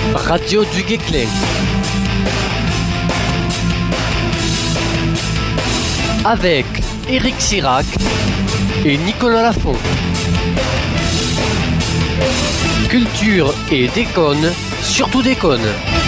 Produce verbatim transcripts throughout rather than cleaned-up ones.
Radio du Guesclin. Avec Éric Sirac et Nicolas Lafont. Culture et déconne, surtout déconne.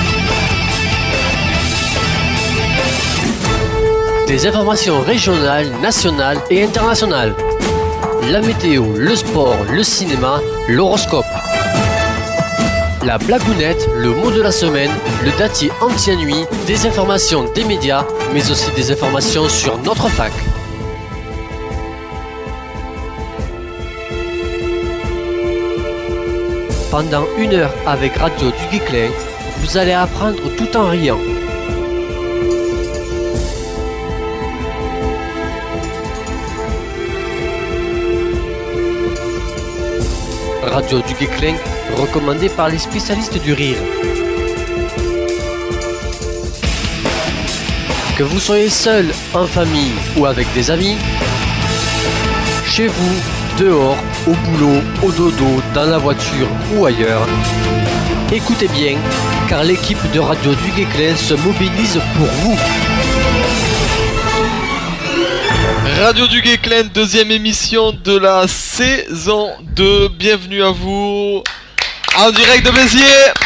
Des informations régionales, nationales et internationales. La météo, le sport, le cinéma, l'horoscope. La blagounette, le mot de la semaine, le datier anti-nuit, des informations des médias, mais aussi des informations sur notre fac. Pendant une heure avec Radio du Guesclin, vous allez apprendre tout en riant. Radio du Guesclin, recommandé par les spécialistes du rire. Que vous soyez seul, en famille ou avec des amis, chez vous, dehors, au boulot, au dodo, dans la voiture ou ailleurs, écoutez bien, car l'équipe de Radio du Guesclin se mobilise pour vous. Radio du Guesclin, deuxième émission de la saison deux. Bienvenue à vous en direct de Béziers.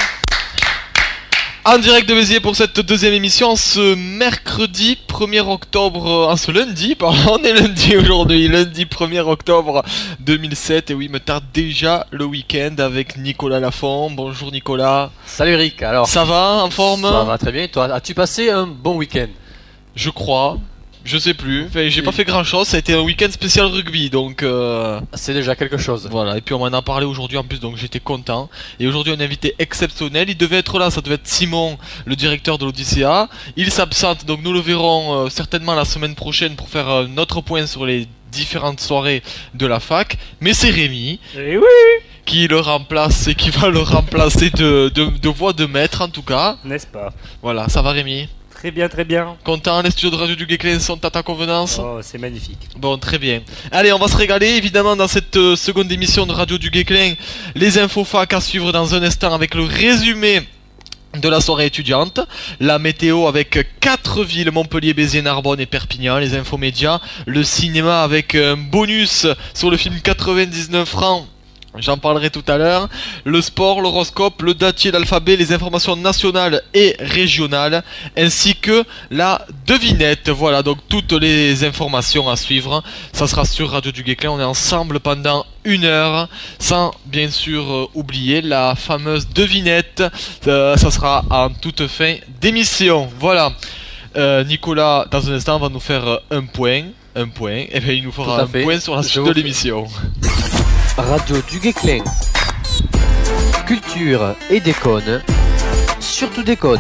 En direct de Béziers pour cette deuxième émission ce mercredi premier octobre, en ce lundi, pardon, on est lundi aujourd'hui, lundi premier octobre deux mille sept. Et oui, il me tarde déjà le week-end avec Nicolas Lafont. Bonjour Nicolas. Salut Eric, alors. Ça va, en forme? Ça va très bien, et toi, as-tu passé un bon week-end? Je crois. Je sais plus, enfin, j'ai pas fait grand chose, ça a été un week-end spécial rugby, donc euh... c'est déjà quelque chose. Voilà, et puis on m'en a parlé aujourd'hui en plus, donc j'étais content. Et aujourd'hui un invité exceptionnel, il devait être là, ça devait être Simon, le directeur de l'Odyssea. Il s'absente, donc nous le verrons euh, certainement la semaine prochaine pour faire euh, notre point sur les différentes soirées de la fac. Mais c'est Rémi. Et oui, qui le remplace et qui va le remplacer de, de, de voix de maître en tout cas. N'est-ce pas? Voilà, ça va Rémi? Très bien, très bien. Content, les studios de Radio du Guesclin sont à ta convenance? Oh, c'est magnifique. Bon, très bien. Allez, on va se régaler évidemment dans cette euh, seconde émission de Radio du Guesclin. Les infos fac à suivre dans un instant avec le résumé de la soirée étudiante, la météo avec quatre villes, Montpellier, Béziers, Narbonne et Perpignan, les infos médias, le cinéma avec un bonus sur le film quatre-vingt-dix-neuf francs. J'en parlerai tout à l'heure. Le sport, l'horoscope, le datier, l'alphabet, les informations nationales et régionales, ainsi que la devinette. Voilà, donc toutes les informations à suivre. Ça sera sur Radio du Guesclin. On est ensemble pendant une heure, sans bien sûr euh, oublier la fameuse devinette. Euh, ça sera en toute fin d'émission. Voilà. Euh, Nicolas, dans un instant, va nous faire un point. Un point. Et bien, il nous fera un fait. point sur la suite de l'émission. Radio du Guesclin. Culture et déconne, surtout déconne.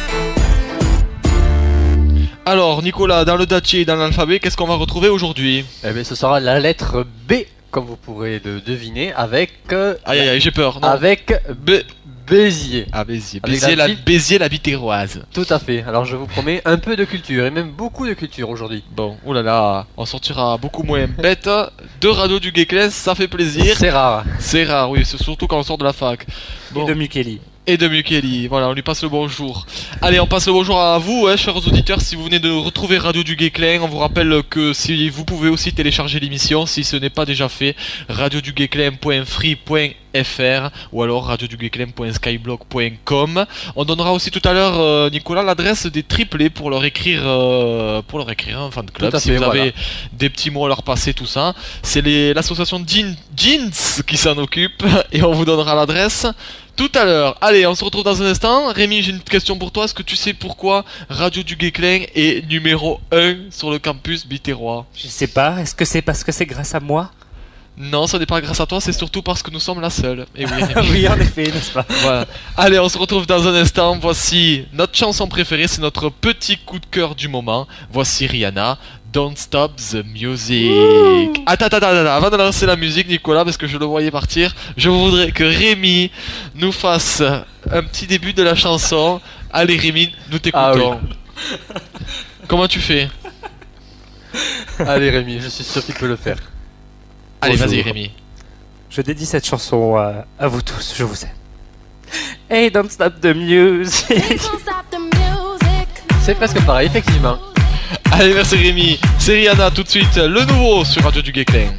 Alors Nicolas, dans le datier et dans l'alphabet, qu'est-ce qu'on va retrouver aujourd'hui? Eh bien, ce sera la lettre B, comme vous pourrez le deviner, avec... Euh, aïe aïe aïe, j'ai peur. Non. Avec B... Béziers. Ah, Béziers. Avec Béziers, la la, ville- Béziers, la bitéroise. Tout à fait. Alors je vous promets un peu de culture, et même beaucoup de culture aujourd'hui. Bon, oulala, on sortira beaucoup moins bête de Radio du Guesclin, ça fait plaisir. C'est rare. C'est rare, oui, c'est surtout quand on sort de la fac. Bon. Et de Mukeli. Et de Mukeli, voilà, on lui passe le bonjour. Allez, on passe le bonjour à vous, hein, chers auditeurs, si vous venez de retrouver Radio du Guesclin. On vous rappelle que si vous pouvez aussi télécharger l'émission, si ce n'est pas déjà fait, radio du guesclin point free point f r ou alors radio du guesclin point skyblog point com. On donnera aussi tout à l'heure, euh, Nicolas, l'adresse des triplés pour leur écrire, euh, pour leur écrire un fan club. Tout à Si fait, vous voilà. avez des petits mots à leur passer, tout ça. C'est les- l'association Jean- Jeans qui s'en occupe et on vous donnera l'adresse tout à l'heure. Allez, on se retrouve dans un instant. Rémi, j'ai une question pour toi. Est-ce que tu sais pourquoi Radio du Guesclin est numéro un sur le campus bitérois? Je sais pas, est-ce que c'est parce que c'est grâce à moi? Non, ce n'est pas grâce à toi, c'est surtout parce que nous sommes la seule. Et oui, Rémi. Oui, en effet, n'est-ce pas? Voilà. Allez, on se retrouve dans un instant. Voici notre chanson préférée, c'est notre petit coup de cœur du moment. Voici Rihanna, Don't Stop the Music. Ouh. Attends, attends, attends, attends, avant de lancer la musique, Nicolas, parce que je le voyais partir, je voudrais que Rémi nous fasse un petit début de la chanson. Allez, Rémi, nous t'écoutons. Ah Comment tu fais? Allez Rémi, je suis sûr qu'il peut le faire. Allez, Bonjour. vas-y, Rémi. Je dédie cette chanson à, à vous tous, je vous aime. Hey, don't stop the music. C'est presque pareil, effectivement. Allez, merci Rémi. C'est Rihanna tout de suite, le nouveau sur Radio du Guesclin.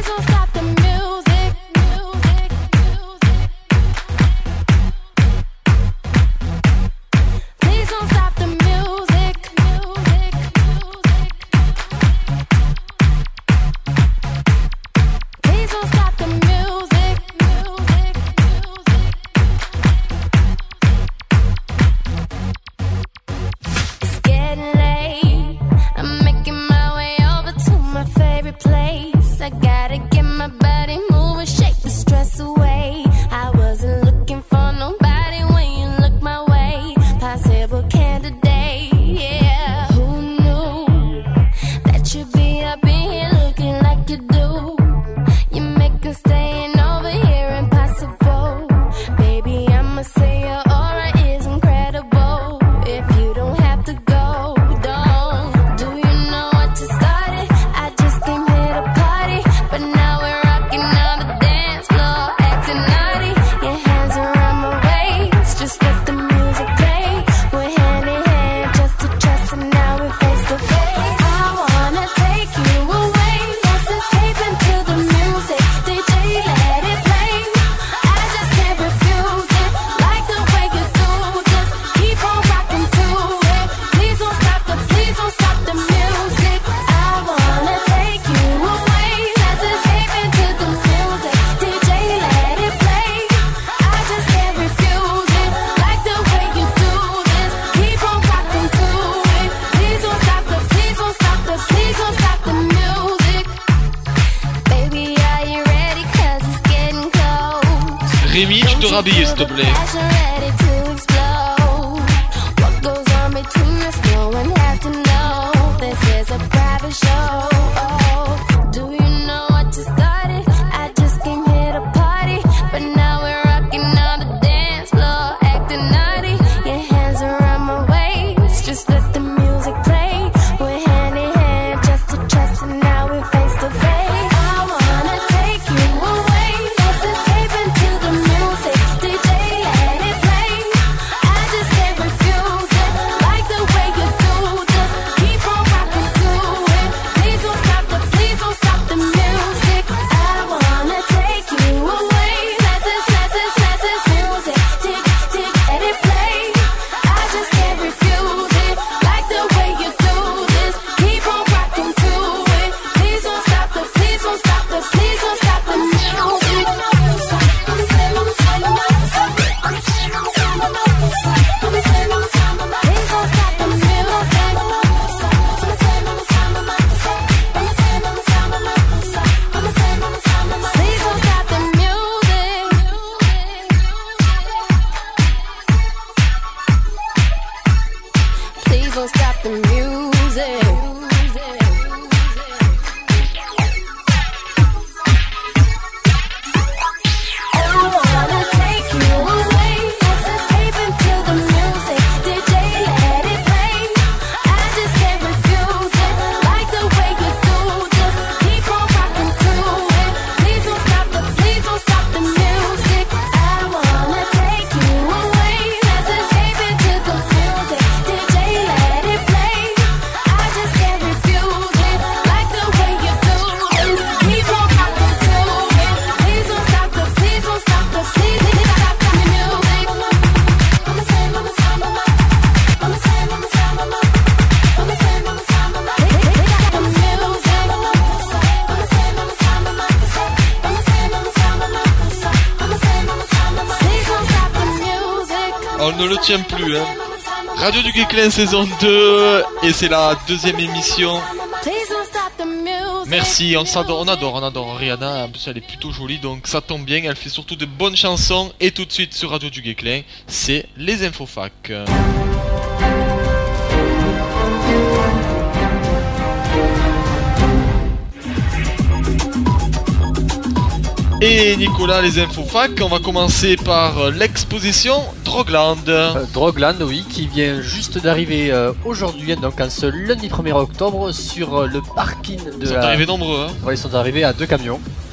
Rémi, tu te rhabilles s'il te plaît. On ne le tient plus, hein. Radio du Guesclin saison deux, et c'est la deuxième émission. Merci, on s'adore, on adore, on adore Rihanna, en plus elle est plutôt jolie, donc ça tombe bien, elle fait surtout de bonnes chansons, et tout de suite sur Radio du Guesclin, c'est les Infofacs. Et Nicolas, les Infofacs, on va commencer par l'exposition Drogland. Euh, Drogland, oui, qui vient juste d'arriver euh, aujourd'hui, donc en ce lundi premier octobre, sur euh, le parking de Ils sont la... arrivés nombreux, hein. Ouais, ils sont arrivés à deux camions. Euh,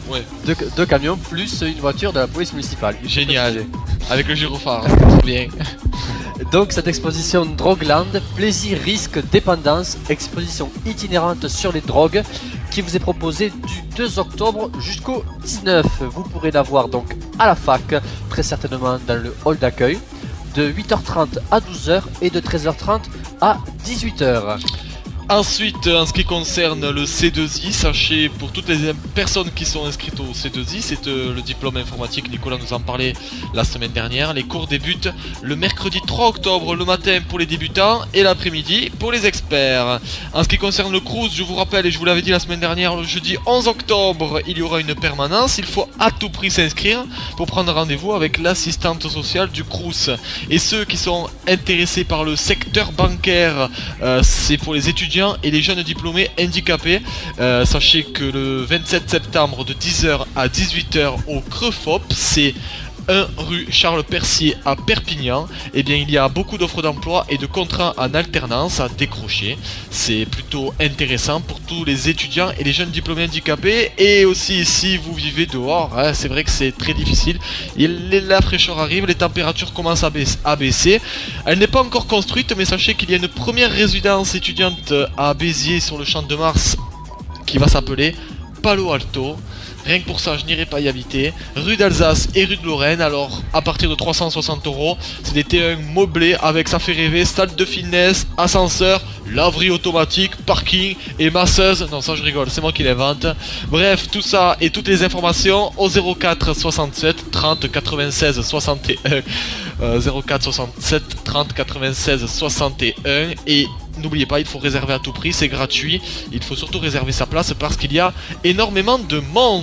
Ouais. Deux, deux camions plus une voiture de la police municipale. Génial. Avec le gyrophare. Trop bien. Donc cette exposition Drogueland, plaisir, risque, dépendance, exposition itinérante sur les drogues qui vous est proposée du deux octobre jusqu'au dix-neuf. Vous pourrez la voir donc à la fac, très certainement dans le hall d'accueil, de huit heures trente à douze heures et de treize heures trente à dix-huit heures. Ensuite, en ce qui concerne le C deux I, sachez pour toutes les personnes qui sont inscrites au C deux I, c'est euh, le diplôme informatique, Nicolas nous en parlait la semaine dernière. Les cours débutent le mercredi trois octobre le matin pour les débutants et l'après-midi pour les experts. En ce qui concerne le Crous, je vous rappelle et je vous l'avais dit la semaine dernière, le jeudi onze octobre, il y aura une permanence. Il faut à tout prix s'inscrire pour prendre rendez-vous avec l'assistante sociale du Crous. Et ceux qui sont intéressés par le secteur bancaire, euh, c'est pour les étudiants et les jeunes diplômés handicapés. Euh, sachez que le vingt-sept septembre de dix heures à dix-huit heures au Crefop, c'est un rue Charles Percier à Perpignan, et eh bien il y a beaucoup d'offres d'emploi et de contrats en alternance à décrocher. C'est plutôt intéressant pour tous les étudiants et les jeunes diplômés handicapés, et aussi si vous vivez dehors, hein, c'est vrai que c'est très difficile. Il, la fraîcheur arrive, les températures commencent à baisser, à baisser. Elle n'est pas encore construite, mais sachez qu'il y a une première résidence étudiante à Béziers sur le Champ de Mars qui va s'appeler Palo Alto. Rien que pour ça, je n'irai pas y habiter. Rue d'Alsace et rue de Lorraine. Alors, à partir de trois cent soixante euros, c'est des T un meublés avec, ça fait rêver, salle de fitness, ascenseur, laverie automatique, parking et masseuse. Non, ça je rigole, c'est moi qui l'invente. Bref, tout ça et toutes les informations au zéro quatre soixante-sept trente quatre-vingt-seize soixante et un. Euh, zéro quatre soixante-sept trente quatre-vingt-seize soixante et un. Et n'oubliez pas, il faut réserver à tout prix, c'est gratuit. Il faut surtout réserver sa place parce qu'il y a énormément de monde.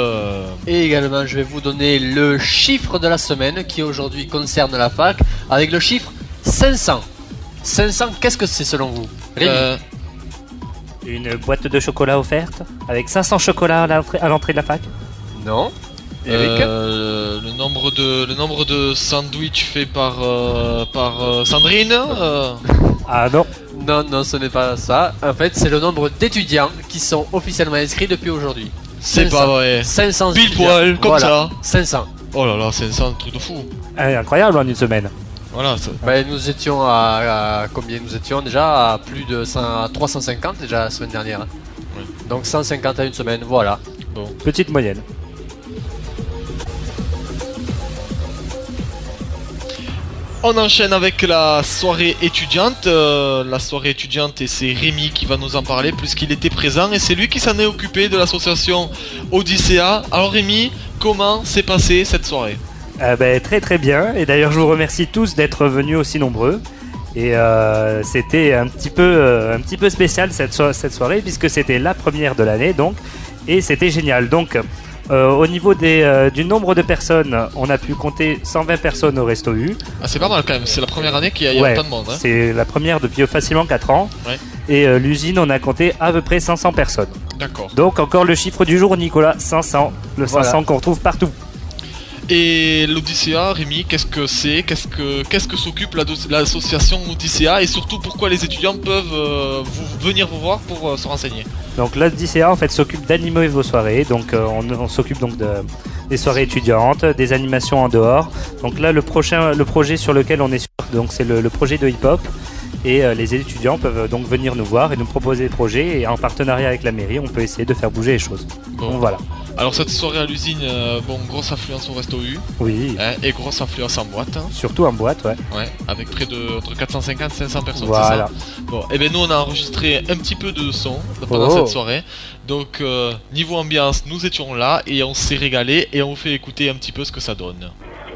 Et également, je vais vous donner le chiffre de la semaine qui aujourd'hui concerne la fac avec le chiffre cinq cents. cinq cents, qu'est-ce que c'est selon vous, Rémi? Euh, Une boîte de chocolat offerte avec cinq cents chocolats à l'entrée, à l'entrée de la fac. Non. Eric? euh, le nombre de le nombre de sandwichs faits par euh, par euh, Sandrine. euh, Ah non. Non, non, ce n'est pas ça. En fait, c'est le nombre d'étudiants qui sont officiellement inscrits depuis aujourd'hui. C'est cinq cents. pas vrai. cinq cents Pile étudiants. poil, comme Voilà, ça. cinq cents. Oh là là, c'est un truc de fou. Ah, incroyable en une semaine. Voilà. Ça... Ben, nous étions à, à combien nous étions déjà à plus de cent, à trois cent cinquante déjà la semaine dernière. Ouais. Donc cent cinquante à une semaine, voilà. Bon. Petite moyenne. On enchaîne avec la soirée étudiante. Euh, la soirée étudiante, et c'est Rémi qui va nous en parler puisqu'il était présent et c'est lui qui s'en est occupé de l'association Odyssea. Alors Rémi, comment s'est passée cette soirée? Euh, ben, très très bien. Et d'ailleurs, je vous remercie tous d'être venus aussi nombreux. Et euh, c'était un petit peu, euh, un petit peu spécial cette, so- cette soirée puisque c'était la première de l'année, donc, et c'était génial. Donc, euh, au niveau des, euh, du nombre de personnes, on a pu compter cent vingt personnes au Resto U. Ah, c'est pas mal quand même, c'est la première année qu'il y a, il y a Ouais, autant de monde. Hein. c'est la première depuis facilement quatre ans. Ouais. Et euh, l'usine, on a compté à peu près cinq cents personnes. D'accord. Donc encore le chiffre du jour, Nicolas, cinq cents. Le Voilà. cinq cents qu'on retrouve partout. Et l'Odyssea, Rémi, qu'est-ce que c'est? Qu'est-ce que qu'est-ce que s'occupe la do- l'association Odyssea? Et surtout, pourquoi les étudiants peuvent euh, vous, venir vous voir pour euh, se renseigner? Donc l'Odyssea en fait s'occupe d'animer vos soirées. Donc euh, on, on s'occupe donc de, des soirées étudiantes, des animations en dehors. Donc là le prochain, le projet sur lequel on est sur, donc c'est le, le projet de hip-hop. Et euh, les étudiants peuvent donc venir nous voir et nous proposer des projets. Et en partenariat avec la mairie, on peut essayer de faire bouger les choses. Bon. Donc voilà. Alors cette soirée à l'usine, euh, bon, grosse affluence au Resto U, Oui. hein, et grosse affluence en boîte, hein, Surtout en boîte, ouais. ouais, avec près de entre quatre cent cinquante et cinq cents personnes. Voilà. C'est ça? Bon, et ben nous on a enregistré un petit peu de son pendant Oh. cette soirée. Donc euh, niveau ambiance, nous étions là et on s'est régalé et on vous fait écouter un petit peu ce que ça donne.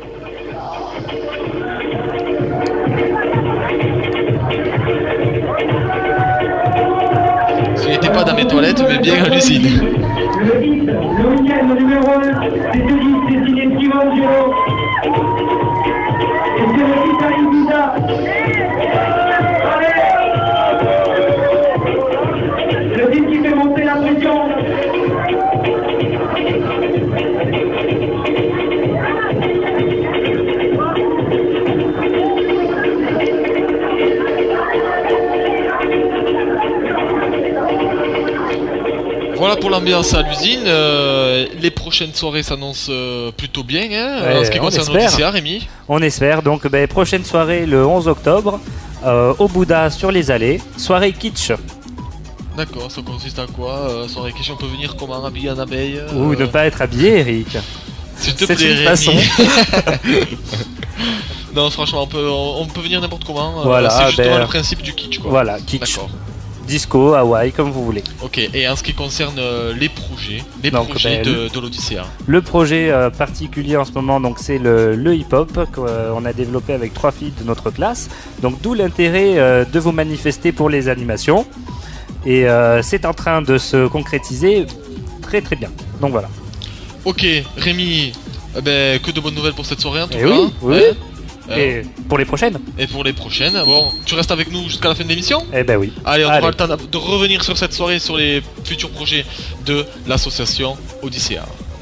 Ce n'était pas dans mes toilettes, mais bien à l'usine. Le dix, le week-end numéro un, c'est ce dix, c'est signé Simon Giro. Et c'est le dix à Ibiza. Allez, le dix qui fait monter la pression. Voilà pour l'ambiance à l'usine. Euh, les prochaine soirée s'annonce euh, plutôt bien, hein, Ouais, en ce qui on concerne espère. l'Odyssea, Rémi. On espère. Donc, ben, prochaine soirée le onze octobre euh, au Bouddha sur les allées. Soirée kitsch. D'accord, ça consiste à quoi euh, Soirée question, on peut venir comment, habillé en abeille euh, Ou ne pas être habillé, Eric. S'il te c'est plaît, une Rémi. façon. Non, franchement, on peut, on, on peut venir n'importe comment. euh, Voilà, c'est justement ben, le principe du kitsch, quoi. Voilà, kitsch. D'accord. Disco, Hawaï, comme vous voulez. Ok, et en ce qui concerne euh, les projets, les Donc, projets ben, de, de l'Odyssea. Le projet euh, particulier en ce moment, donc, c'est le, le hip-hop qu'on a développé avec trois filles de notre classe. Donc, d'où l'intérêt euh, de vous manifester pour les animations. Et euh, c'est en train de se concrétiser très très bien. Donc voilà. Ok, Rémi, eh ben, que de bonnes nouvelles pour cette soirée en tout Et cas. oui, oui. Ouais. Euh, Et pour les prochaines et pour les prochaines, bon, tu restes avec nous jusqu'à la fin de l'émission. Eh ben oui. Allez, on Allez. aura le temps de revenir sur cette soirée, sur les futurs projets de l'association Odyssea.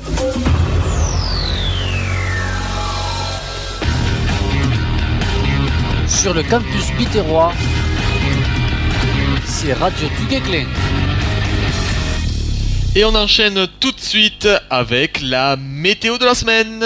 Sur le campus Biterrois, c'est Radio du Guesclin. Et on enchaîne tout de suite avec la météo de la semaine.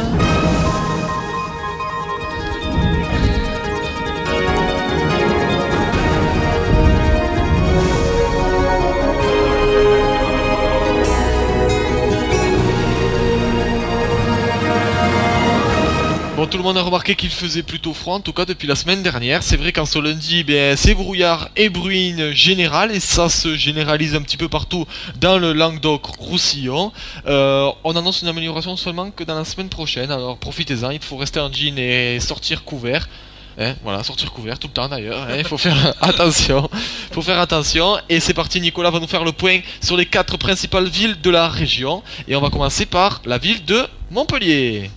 Bon, tout le monde a remarqué qu'il faisait plutôt froid, en tout cas depuis la semaine dernière. C'est vrai qu'en ce lundi, ben, c'est brouillard et bruine générale, et ça se généralise un petit peu partout dans le Languedoc-Roussillon. Euh, on annonce une amélioration seulement que dans la semaine prochaine, alors profitez-en, il faut rester en jean et sortir couvert. Hein, voilà, sortir couvert tout le temps d'ailleurs, il hein, faut faire attention, faut faire attention. Et c'est parti, Nicolas va nous faire le point sur les quatre principales villes de la région. Et on va commencer par la ville de Montpellier.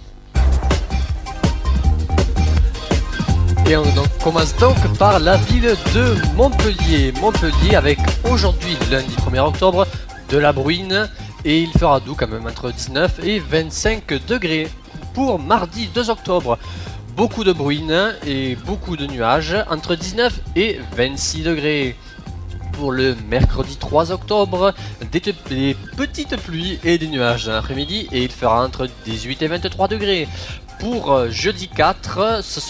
Et on donc commence donc par la ville de Montpellier. Montpellier avec aujourd'hui, lundi premier octobre, de la bruine et il fera doux quand même entre dix-neuf et vingt-cinq degrés. Pour mardi deux octobre, beaucoup de bruine et beaucoup de nuages entre dix-neuf et vingt-six degrés. Pour le mercredi trois octobre, des, te- des petites pluies et des nuages dans l'après-midi et il fera entre dix-huit et vingt-trois degrés. Pour euh, jeudi quatre, ce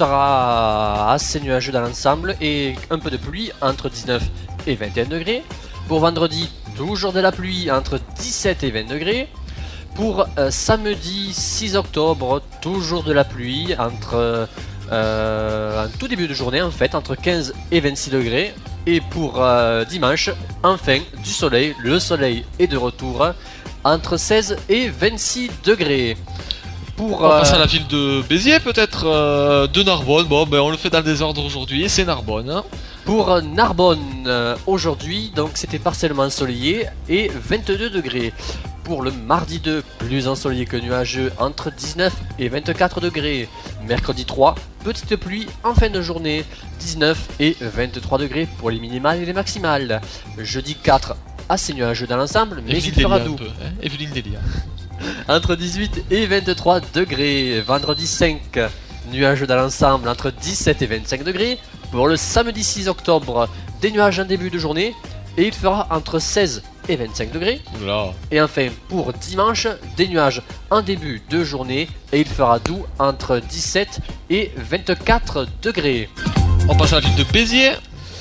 sera assez nuageux dans l'ensemble et un peu de pluie entre dix-neuf et vingt et un degrés. Pour vendredi, toujours de la pluie entre dix-sept et vingt degrés. Pour euh, samedi six octobre, toujours de la pluie entre euh, en tout début de journée en fait, entre quinze et vingt-six degrés. Et pour euh, dimanche, enfin du soleil, le soleil est de retour entre seize et vingt-six degrés. Pour, On euh, passe à la ville de Béziers peut-être, euh, de Narbonne. Bon, ben on le fait dans le désordre aujourd'hui, c'est Narbonne. Hein. Pour Narbonne, euh, aujourd'hui, donc c'était partiellement ensoleillé et vingt-deux degrés. Pour le mardi deux, plus ensoleillé que nuageux, entre dix-neuf et vingt-quatre degrés. Mercredi trois, petite pluie en fin de journée, dix-neuf et vingt-trois degrés pour les minimales et les maximales. Jeudi quatre, assez nuageux dans l'ensemble, mais Evelyne il fera Delia un doux. peu, hein. Evelyne Delia. Entre dix-huit et vingt-trois degrés. Vendredi cinq, nuages dans l'ensemble entre dix-sept et vingt-cinq degrés. Pour le samedi six octobre, des nuages en début de journée et il fera entre seize et vingt-cinq degrés. Oula. Et enfin pour dimanche, des nuages en début de journée et il fera doux entre dix-sept et vingt-quatre degrés. On passe à la ville de Béziers,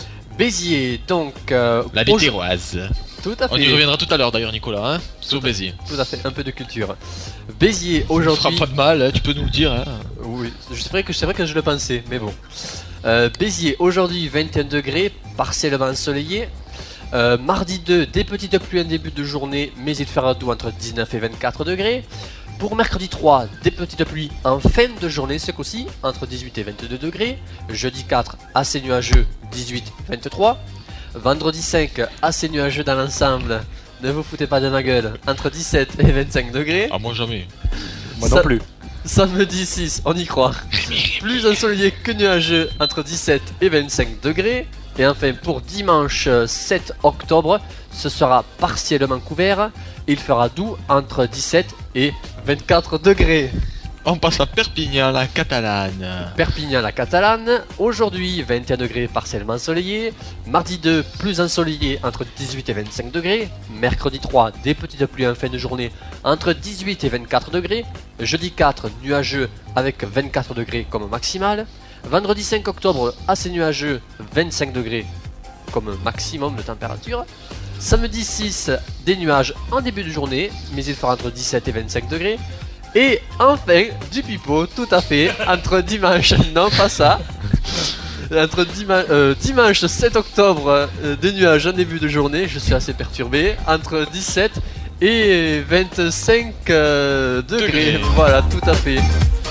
Béziers, donc euh, la ville aujourd- terroise. Tout à On y fait, reviendra tout à l'heure d'ailleurs, Nicolas, hein, sur Béziers. tout à fait, un peu de culture. Béziers Ça fera aujourd'hui. pas de mal, hein, tu peux nous le dire. Hein. Oui, c'est vrai que c'est vrai que je le pensais, mais bon. Euh, Béziers, aujourd'hui vingt et un degrés, partiellement ensoleillé. Euh, mardi deux, des petites pluies en début de journée, mais il fera doux entre dix-neuf et vingt-quatre degrés. Pour mercredi trois, des petites pluies en fin de journée, ce coup-ci, entre dix-huit et vingt-deux degrés. Jeudi quatre, assez nuageux, dix-huit à vingt-trois. Vendredi cinq, assez nuageux dans l'ensemble, ne vous foutez pas de ma gueule, entre dix-sept et vingt-cinq degrés. Ah, moi jamais. Moi Ça- non plus. Samedi six, on y croit. Plus ensoleillé que nuageux, entre dix-sept et vingt-cinq degrés. Et enfin, pour dimanche sept octobre, ce sera partiellement couvert. Il fera doux entre dix-sept et vingt-quatre degrés. on passe à Perpignan, la Catalane. Perpignan, la Catalane. Aujourd'hui, vingt et un degrés partiellement ensoleillés. Mardi deux, plus ensoleillé entre dix-huit et vingt-cinq degrés. Mercredi trois, des petites pluies en fin de journée entre dix-huit et vingt-quatre degrés. Jeudi quatre, nuageux avec vingt-quatre degrés comme maximal. Vendredi cinq octobre, assez nuageux, vingt-cinq degrés comme maximum de température. Samedi six, des nuages en début de journée, mais il fera entre dix-sept et vingt-cinq degrés. Et enfin, du pipeau, tout à fait, entre dimanche, non pas ça, entre dima- euh, dimanche sept octobre, euh, des nuages en début de journée, je suis assez perturbé, entre dix-sept et vingt-cinq euh, degrés, Degrés. Voilà, tout à fait.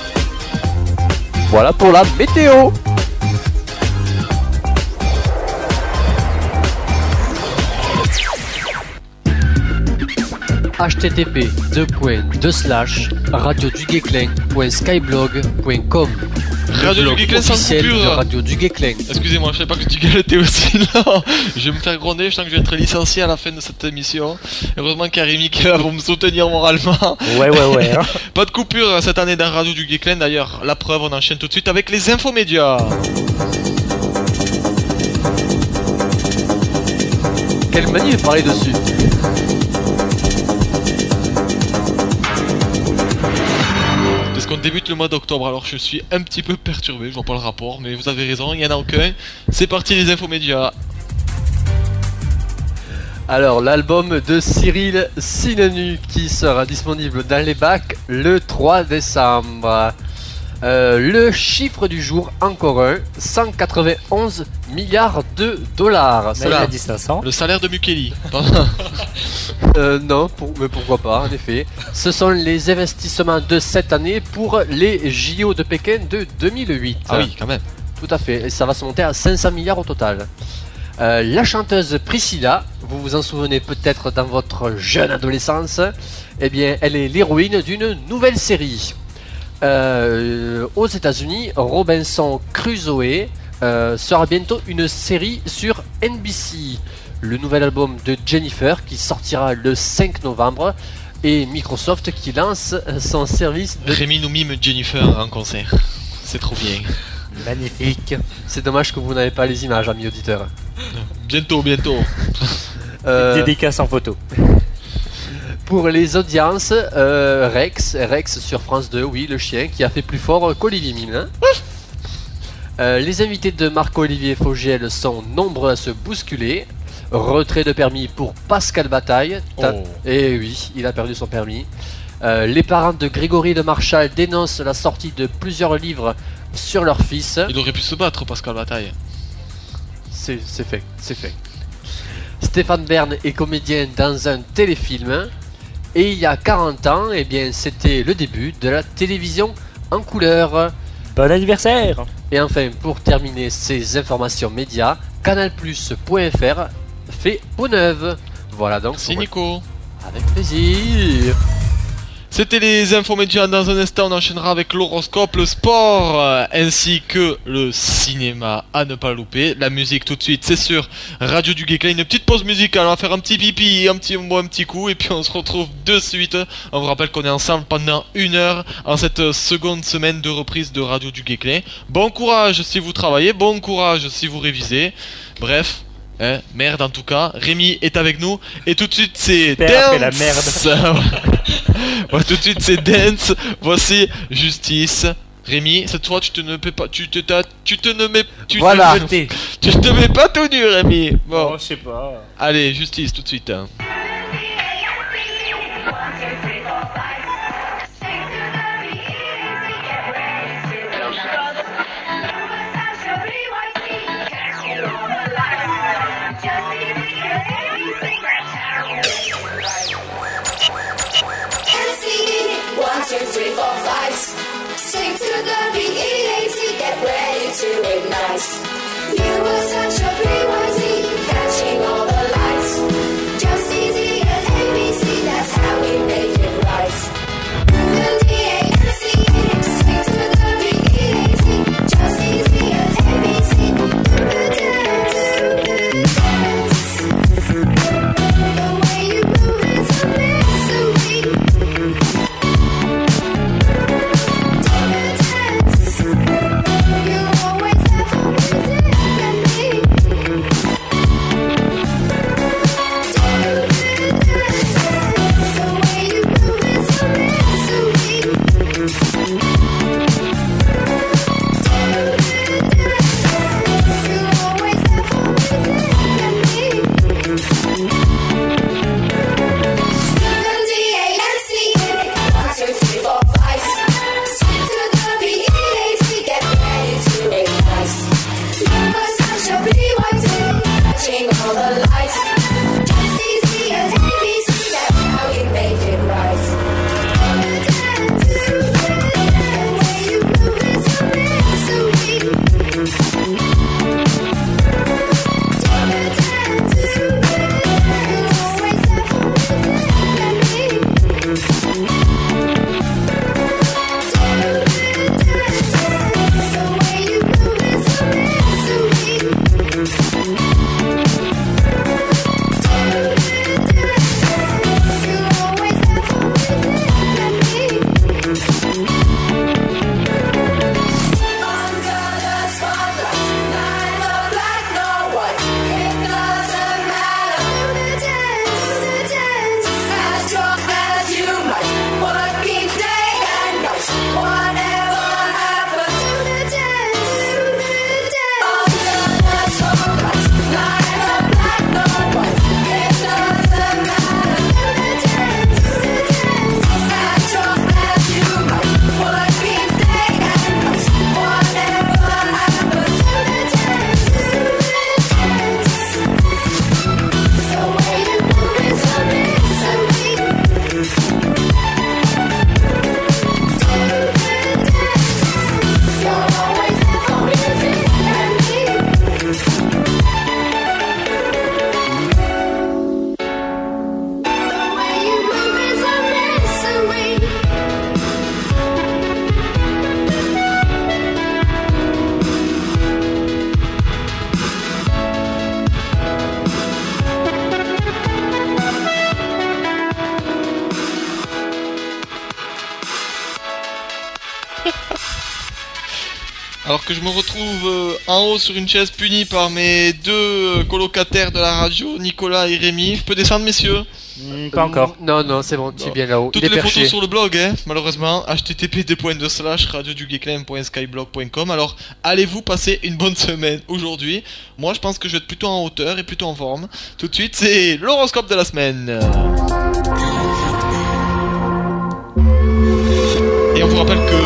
Voilà pour la météo. h t t p deux points deux slash radio du guesclin point skyblog point com. Radio du Guesclin sans officiel de coupure. Radio du Guesclin. Excusez-moi, je savais pas que tu était aussi là. Je vais me faire gronder, je sens que je vais être licencié à la fin de cette émission. Heureusement qu'il y a Rémi qui est là pour me soutenir moralement. Ouais, ouais, ouais. Hein. Pas de coupure cette année dans Radio du Guesclin, d'ailleurs. La preuve, on enchaîne tout de suite avec les infomédias. Quelle manie de parler dessus. Parce qu'on débute le mois d'octobre, alors je suis un petit peu perturbé, je vois pas le rapport, mais vous avez raison, il y en a aucun. C'est parti les infomédias. Alors, l'album de Cyril Sinanu qui sera disponible dans les bacs le trois décembre. Euh, le chiffre du jour, encore un, cent quatre-vingt-onze milliards de dollars. Mais il a dit cinq cents. Le salaire de Mukeli. Euh, non, pour- mais pourquoi pas, en effet. Ce sont les investissements de cette année pour les J O de Pékin de deux mille huit. Ah oui, quand même. Tout à fait, et ça va se monter à cinq cents milliards au total. Euh, la chanteuse Priscilla, vous vous en souvenez peut-être dans votre jeune adolescence, eh bien, elle est l'héroïne d'une nouvelle série. Euh, aux États-Unis, Robinson Crusoe euh, sera bientôt une série sur N B C. Le nouvel album de Jennifer qui sortira le cinq novembre et Microsoft qui lance son service de... Rémi nous mime Jennifer en concert. C'est trop bien. Magnifique. C'est dommage que vous n'avez pas les images, amis auditeurs. Bientôt, bientôt. Euh, Dédicace en photo. Pour les audiences, euh, Rex, Rex sur France deux, oui, le chien qui a fait plus fort qu'Olivier Mine. Hein. Euh, les invités de Marc-Olivier Fogiel sont nombreux à se bousculer. Retrait de permis pour Pascal Bataille. Ta- Oh. Et oui, il a perdu son permis. Euh, les parents de Grégory Le Marchal dénoncent la sortie de plusieurs livres sur leur fils. Il aurait pu se battre, Pascal Bataille. C'est c'est fait, c'est fait. Stéphane Bern est comédien dans un téléfilm. Et il y a quarante ans, eh bien, c'était le début de la télévision en couleur. Bon anniversaire. Et enfin, pour terminer ces informations médias, canal plus point f r fait peau neuve. Voilà donc. Merci pour- Nico. Avec plaisir. C'était les infomédias. Dans un instant, on enchaînera avec l'horoscope, le sport, euh, ainsi que le cinéma à ne pas louper. La musique tout de suite, c'est sur Radio du Guesclin. Une petite pause musicale, on va faire un petit pipi, un petit, on boit un petit coup, et puis on se retrouve de suite. On vous rappelle qu'on est ensemble pendant une heure en cette seconde semaine de reprise de Radio du Guesclin. Bon courage si vous travaillez, bon courage si vous révisez. Bref. Hein, merde en tout cas, Rémi est avec nous et tout de suite c'est Père fait la Dance. Ouais, tout de suite c'est Dance. Voici Justice. Rémi, cette fois tu te ne mets pas, tu te t'as- tu te ne mets, tu Voilà. te, mets- tu te mets pas tout nu Rémi. Bon, Oh, je sais pas. allez Justice tout de suite. hein. One, two, three, four, five. Sing to the B E A T, get ready to ignite. You were such a P Y T, catching all the lights. Just easy as A B C, that's how we make it right. The D A N C, sing to the B E A T, just easy as A B C. Do the dance, do the dance. The way you move is amazing. Alors que je me retrouve euh, en haut sur une chaise puni par mes deux euh, colocataires de la radio, Nicolas et Rémi. Je peux descendre, messieurs? Mm, Pas encore. Non, non, c'est bon, tu es bien là-haut. Toutes Il est les perché. photos sur le blog, hein, malheureusement, h t t p deux points deux slash radio du geekland point skyblog point com. Alors, allez-vous passer une bonne semaine aujourd'hui? Moi, je pense que je vais être plutôt en hauteur et plutôt en forme. Tout de suite, c'est l'horoscope de la semaine. Et on vous rappelle que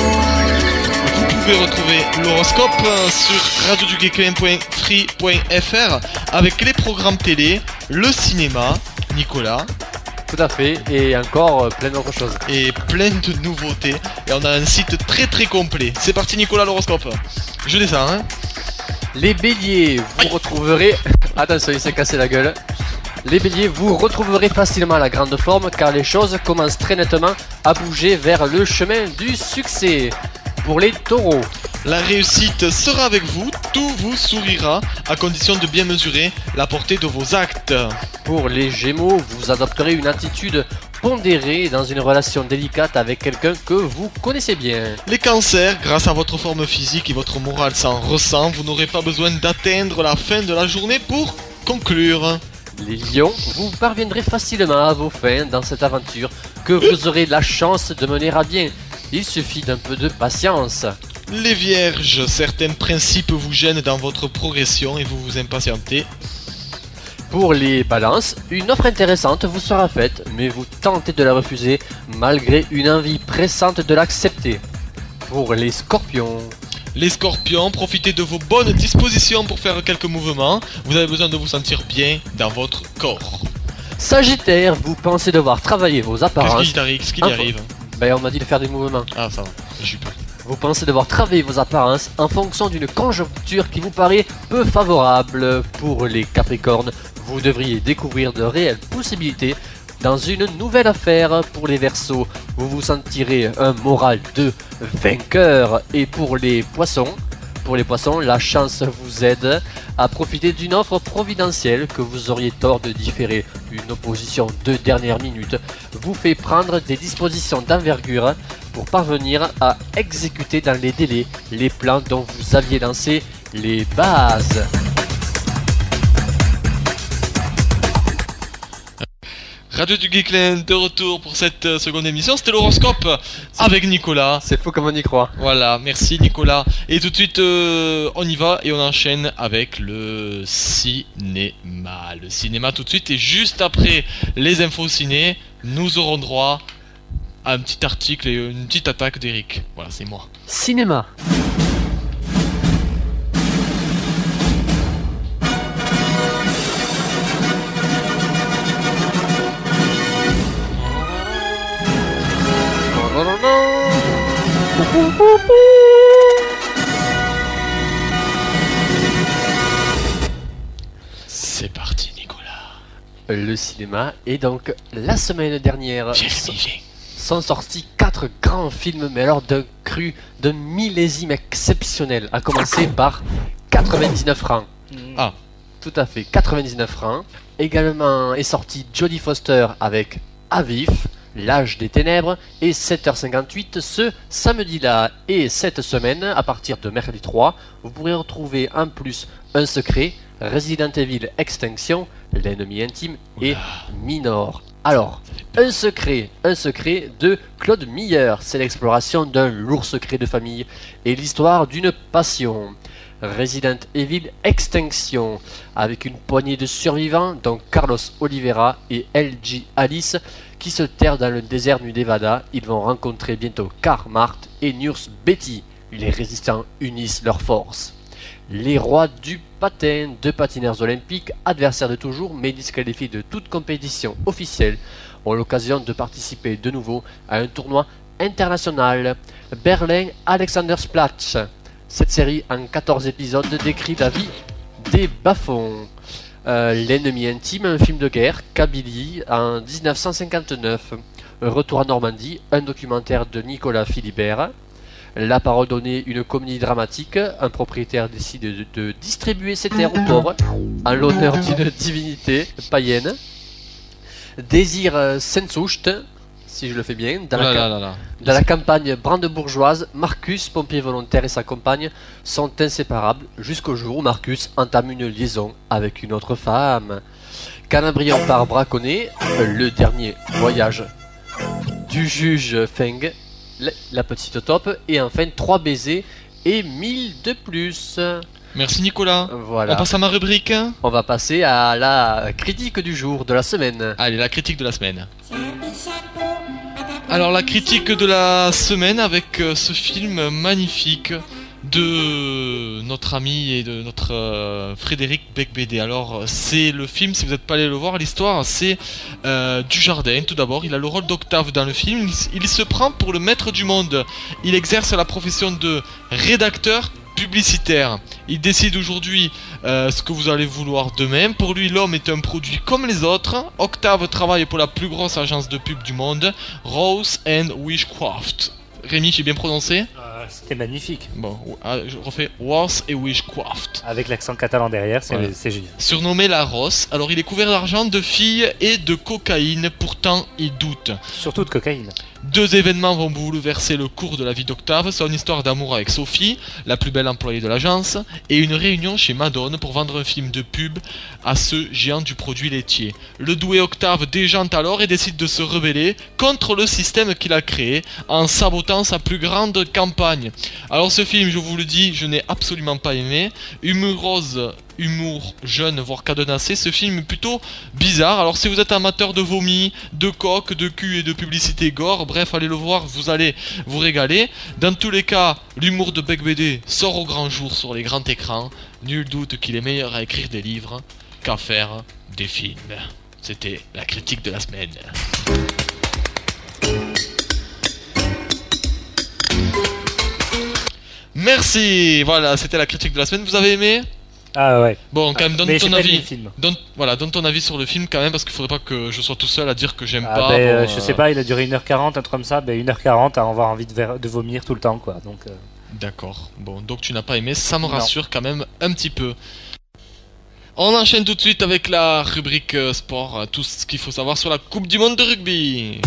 vous pouvez retrouver l'horoscope sur radio du geekland point free point f r avec les programmes télé, le cinéma, Nicolas, Tout à fait, et encore euh, plein d'autres choses. et plein de nouveautés. Et on a un site très très complet. C'est parti, Nicolas, l'horoscope. Je descends, hein. Les béliers, vous retrouverez... Attention, il s'est cassé la gueule. Les béliers, vous retrouverez facilement la grande forme car les choses commencent très nettement à bouger vers le chemin du succès. Pour les taureaux, La réussite sera avec vous, tout vous sourira, à condition de bien mesurer la portée de vos actes. pour les gémeaux, vous adopterez une attitude pondérée dans une relation délicate avec quelqu'un que vous connaissez bien. Les cancers, grâce à votre forme physique et votre morale s'en ressent, vous n'aurez pas besoin d'atteindre la fin de la journée pour conclure. Les lions, vous parviendrez facilement à vos fins dans cette aventure que vous aurez la chance de mener à bien. Il suffit d'un peu de patience. Les vierges, certains principes vous gênent dans votre progression et vous vous impatientez. Pour les balances, une offre intéressante vous sera faite, mais vous tentez de la refuser malgré une envie pressante de l'accepter. Pour les scorpions, Les scorpions, profitez de vos bonnes dispositions pour faire quelques mouvements. Vous avez besoin de vous sentir bien dans votre corps. Sagittaire, vous pensez devoir travailler vos Qu'est-ce apparences. qui t'arrive? Qu'est-ce qui lui Info. arrive? Ben, on m'a dit de faire des mouvements. Ah, ça va. J'ai eu peur. Vous pensez devoir travailler vos apparences en fonction d'une conjoncture qui vous paraît peu favorable. Pour les capricornes, vous devriez découvrir de réelles possibilités dans une nouvelle affaire. Pour les verseaux, vous vous sentirez un moral de vainqueur. Et pour les poissons, pour les poissons, la chance vous aide à profiter d'une offre providentielle que vous auriez tort de différer. Une opposition de dernière minute vous fait prendre des dispositions d'envergure pour parvenir à exécuter dans les délais les plans dont vous aviez lancé les bases. Radio du Geekland de retour pour cette euh, seconde émission. C'était l'horoscope avec Nicolas. C'est fou comme on y croit. Voilà, merci Nicolas. Et tout de suite, euh, on y va et on enchaîne avec le cinéma. Le cinéma tout de suite, et juste après les infos ciné, nous aurons droit à un petit article et une petite attaque d'Eric. Voilà, c'est moi. Cinéma. C'est parti Nicolas. Le cinéma. Et donc, la semaine dernière, Viens, so- Rémi, viens. sont sortis quatre grands films, mais alors d'un cru, d'un millésime exceptionnel, à commencer par quatre-vingt-dix-neuf francs. Ah. Tout à fait, quatre-vingt-dix-neuf francs. Également est sorti Jodie Foster avec Avif, L'âge des ténèbres, et sept heures cinquante-huit ce samedi-là. Et cette semaine, à partir de mercredi trois, vous pourrez retrouver en plus Un secret, Resident Evil Extinction, L'ennemi intime et Minor. Alors, Un secret, un secret de Claude Miller, c'est l'exploration d'un lourd secret de famille et l'histoire d'une passion. Resident Evil Extinction, avec une poignée de survivants, dont Carlos Oliveira et L G Alice, qui se terrent dans le désert du Nevada. Ils vont rencontrer bientôt Carl Mart et Nurse Betty. Les résistants unissent leurs forces. Les rois du patin, deux patineurs olympiques, adversaires de toujours, mais disqualifiés de toute compétition officielle, ont l'occasion de participer de nouveau à un tournoi international. Berlin Alexandersplatz. Cette série en quatorze épisodes décrit la vie des bas-fonds. Euh, L'ennemi intime, un film de guerre, Kabylie, en dix-neuf cent cinquante-neuf. Retour à Normandie, un documentaire de Nicolas Philibert. La parole donnée, une comédie dramatique. Un propriétaire décide de, de distribuer ses terres aux pauvres en l'honneur d'une divinité païenne. Désir euh, Sehnsucht, si je le fais bien. Dans, Oh la, là ca- là là là. dans la campagne brandebourgeoise, Marcus, pompier volontaire, et sa compagne sont inséparables jusqu'au jour où Marcus entame une liaison avec une autre femme. Canabrion part braconner, le dernier voyage du juge Feng, la, la petite taupe, et enfin trois baisers et mille de plus. Merci Nicolas. Voilà. On passe à ma rubrique. On va passer à la critique du jour, de la semaine. Allez, la critique de la semaine. Alors la critique de la semaine avec euh, ce film magnifique de notre ami et de notre euh, Frédéric Becbédé. Alors c'est le film, si vous n'êtes pas allé le voir, l'histoire c'est euh, Dujardin. Tout d'abord, il a le rôle d'Octave dans le film. Il, il se prend pour le maître du monde. Il exerce la profession de rédacteur publicitaire. Il décide aujourd'hui euh, ce que vous allez vouloir demain. Pour lui, l'homme est un produit comme les autres. Octave travaille pour la plus grosse agence de pub du monde, Rose and Wishcraft. Rémi, j'ai bien prononcé? Euh, C'était magnifique. Bon, ah, je refais Rose et Wishcraft. Avec l'accent catalan derrière, c'est Voilà. c'est génial. Surnommé la Rosse, alors il est couvert d'argent, de filles et de cocaïne, pourtant il doute. Surtout de cocaïne. Deux événements vont bouleverser le cours de la vie d'Octave, son histoire d'amour avec Sophie, la plus belle employée de l'agence, et une réunion chez Madone pour vendre un film de pub à ce géant du produit laitier. Le doué Octave déjante alors et décide de se rebeller contre le système qu'il a créé en sabotant sa plus grande campagne. Alors ce film, je vous le dis, je n'ai absolument pas aimé. Humour rose, humour jeune, voire cadenassé, ce film est plutôt bizarre. Alors si vous êtes amateur de vomi, de coque, de cul et de publicité gore, bref, allez le voir, vous allez vous régaler. Dans tous les cas, l'humour de Becbédé sort au grand jour sur les grands écrans. Nul doute qu'il est meilleur à écrire des livres qu'à faire des films. C'était la critique de la semaine. Merci, voilà, c'était la critique de la semaine. Vous avez aimé? Ah ouais. Bon, quand même, donne Mais j'ai ton pas aimé avis. le film. Donne, voilà, donne ton avis sur le film quand même, parce qu'il faudrait pas que je sois tout seul à dire que j'aime Ah pas. ben, bon, euh, euh, je sais pas, il a duré une heure quarante, un truc comme ça. Ben une heure quarante, à avoir envie de, ver- de vomir tout le temps, quoi. Donc, euh, D'accord. Bon, donc tu n'as pas aimé, ça me Non. rassure quand même un petit peu. On enchaîne tout de suite avec la rubrique euh, sport, euh, tout ce qu'il faut savoir sur la Coupe du Monde de rugby.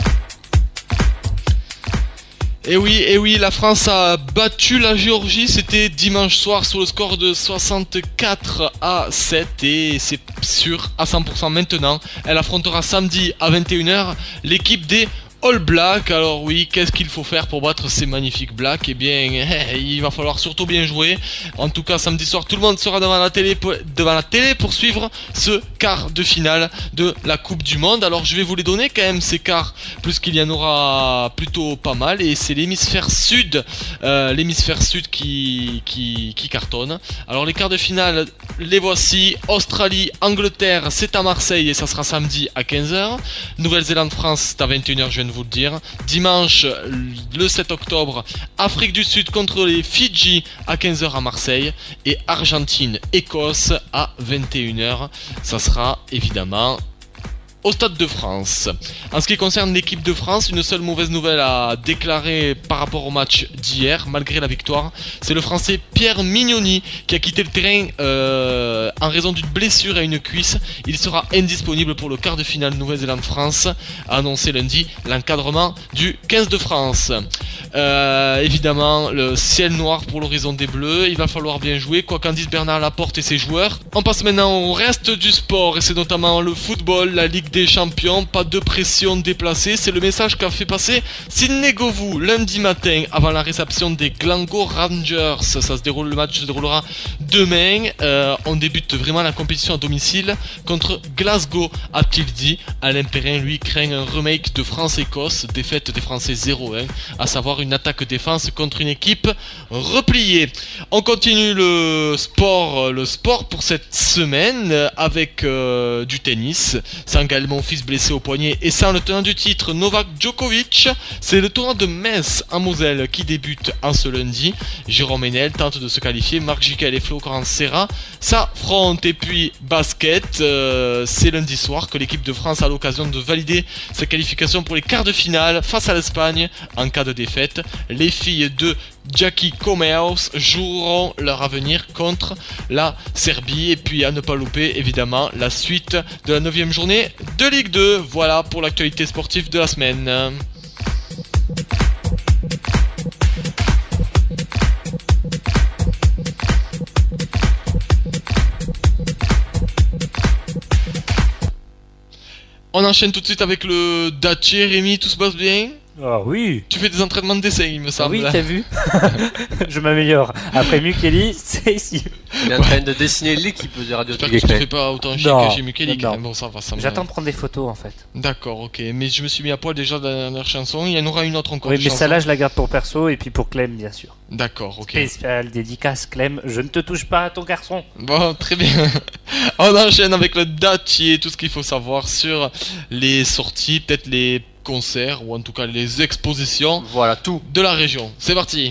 Et oui, et oui, la France a battu la Géorgie, c'était dimanche soir sur le score de soixante-quatre à sept et c'est sûr à cent pour cent maintenant. Elle affrontera samedi à vingt et une heures l'équipe des All Blacks. Alors oui, qu'est-ce qu'il faut faire pour battre ces magnifiques Blacks? Eh bien, il va falloir surtout bien jouer. En tout cas, samedi soir, tout le monde sera devant la télé pour, devant la télé pour suivre ce quart de finale de la Coupe du Monde. Alors je vais vous les donner quand même, ces quarts, plus qu'il y en aura plutôt pas mal. Et c'est l'hémisphère sud, euh, l'hémisphère sud qui, qui, qui cartonne. Alors les quarts de finale, les voici. Australie, Angleterre, c'est à Marseille et ça sera samedi à quinze heures. Nouvelle-Zélande, France, c'est à vingt et une heures, je viens de vous le dire. Dimanche, le sept octobre, Afrique du Sud contre les Fidji à quinze heures à Marseille. Et Argentine, Écosse à vingt et une heures. Ça sera évidemment au Stade de France. En ce qui concerne l'équipe de France, une seule mauvaise nouvelle à déclarer par rapport au match d'hier, malgré la victoire. C'est le Français Pierre Mignoni qui a quitté le terrain euh, en raison d'une blessure à une cuisse. Il sera indisponible pour le quart de finale Nouvelle-Zélande-France, a annoncé lundi l'encadrement du quinze de France. Euh, évidemment, le ciel noir pour l'horizon des Bleus. Il va falloir bien jouer, quoi qu'en dise Bernard Laporte et ses joueurs. On passe maintenant au reste du sport, et c'est notamment le football, la Ligue des Champions. Pas de pression déplacée, c'est le message qu'a fait passer Sidney Govou lundi matin avant la réception des Glasgow Rangers. Ça se déroule, le match se déroulera demain. Euh, on débute vraiment la compétition à domicile contre Glasgow, a-t-il dit. Alain Perrin, lui, craint un remake de France-Écosse, défaite des Français zéro un, à savoir une attaque-défense contre une équipe repliée. On continue le sport, le sport pour cette semaine avec euh, du tennis. Sans Gaël Monfils blessé au poignet et sans le tenant du titre Novak Djokovic, c'est le tournoi de Metz en Moselle qui débute en ce lundi. Jérôme Henel tente de se qualifier, Marc Jiquel et Florent Serra s'affrontent. Et puis basket, euh, c'est lundi soir que l'équipe de France a l'occasion de valider sa qualification pour les quarts de finale face à l'Espagne. En cas de défaite, les filles de Jackie Comerce joueront leur avenir contre la Serbie. Et puis à ne pas louper évidemment la suite de la neuvième journée de Ligue deux. Voilà pour l'actualité sportive de la semaine. On enchaîne tout de suite avec le Dacia. Rémi, tout se passe bien? Ah oui. Tu fais des entraînements de dessin, il me semble. Oui, t'as vu. Je m'améliore. Après Mukeli, c'est ici. Il est en train de dessiner l'équipe de Radio J'espère que tu te Tugueclin. fais pas autant chier Non, que j'ai Mukeli. non. Bon, ça va, ça me- J'attends de prendre des photos en fait. D'accord, ok. Mais je me suis mis à poil déjà dans la dernière chanson. Il y en aura une autre encore. Oui, de mais chanson. celle-là, je la garde pour perso et puis pour Clem, bien sûr. D'accord, ok. Spécial dédicace, Clem. Je ne te touche pas à ton garçon. Bon, très bien. On enchaîne avec le Dacia, tout ce qu'il faut savoir sur les sorties, peut-être les concerts, ou en tout cas les expositions Voilà, tout. de la région. C'est parti.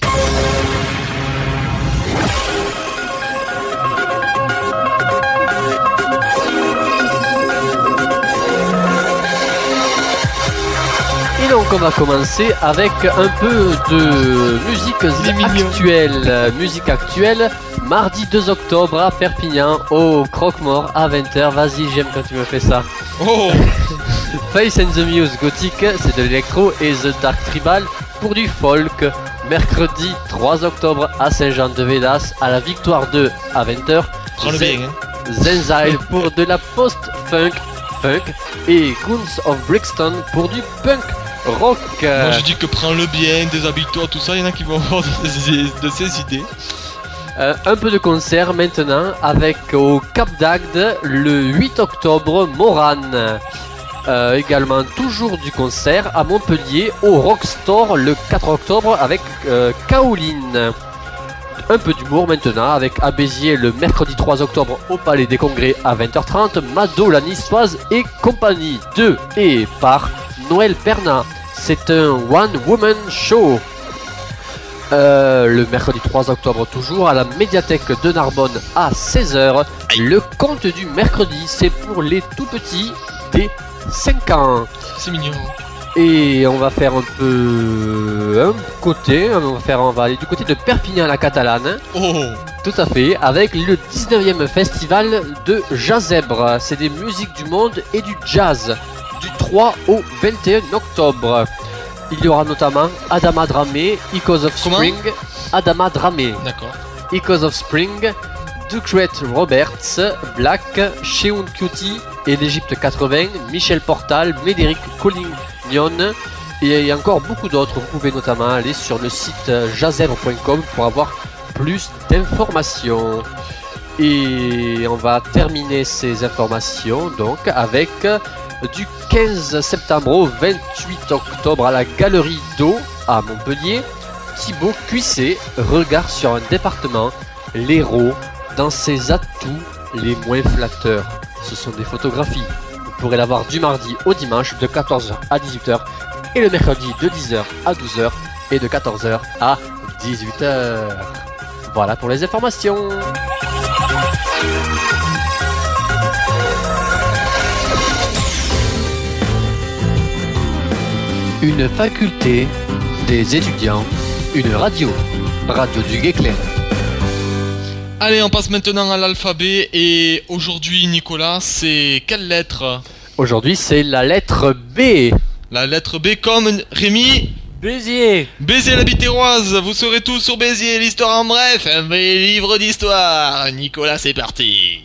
Et donc on va commencer avec un peu de musique C'est mignon. actuelle. Euh, Musique actuelle, mardi deux octobre à Perpignan, au Croque-Mort à vingt heures. Vas-y, j'aime quand tu me fais ça. Oh. Face and the Muse gothique, c'est de l'électro, et The Dark Tribal pour du folk. Mercredi trois octobre à Saint-Jean-de-Védas, à la Victoire deux à vingt heures. Prends le bien, hein. Zenzile pour de la post-funk funk, et Goons of Brixton pour du punk rock. Moi je dis que prends le bien, déshabille-toi, tout ça, il y en a qui vont avoir de ces, de ces idées. Euh, un peu de concert maintenant avec au Cap d'Agde le huit octobre Morane. Euh, également toujours du concert à Montpellier au Rockstore le quatre octobre avec euh, Kaoline. Un peu d'humour maintenant avec à Béziers le mercredi trois octobre au Palais des Congrès à vingt heures trente, Mado la Niçoise et compagnie de et par Noël Perna. C'est un one woman show. Euh, le mercredi trois octobre toujours à la médiathèque de Narbonne à seize heures. Le conte du mercredi, c'est pour les tout petits des cinq ans. C'est mignon. Et on va faire un peu un côté, on va faire on va aller du côté de Perpignan la Catalane. Oh. Tout à fait, avec le dix-neuvième festival de Jazzèbre. C'est des musiques du monde et du jazz, du trois au vingt et un octobre. Il y aura notamment Adama Dramé, Echoes of Comment Spring, Adama Dramé, D'accord. Echoes of Spring, Ducret Roberts, Black, Sheun Cutie et l'Egypte quatre-vingts, Michel Portal, Médéric Collignon et encore beaucoup d'autres. Vous pouvez notamment aller sur le site jazzèbre point com pour avoir plus d'informations. Et on va terminer ces informations donc avec du quinze septembre au vingt-huit octobre à la Galerie d'eau à Montpellier, Thibaut Cuissé, regard sur un département, l'Hérault, dans ses atouts les moins flatteurs. Ce sont des photographies. Vous pourrez la voir du mardi au dimanche de quatorze heures à dix-huit heures et le mercredi de dix heures à douze heures et de quatorze heures à dix-huit heures. Voilà pour les informations. Une faculté, des étudiants, une radio, Radio du Guesclin. Allez, on passe maintenant à l'alphabet et aujourd'hui, Nicolas, c'est quelle lettre? Aujourd'hui, c'est la lettre B. La lettre B comme Rémi. Béziers. Béziers la Biterroise, vous saurez tout sur Béziers, l'histoire en bref, un vrai livre d'histoire. Nicolas, c'est parti.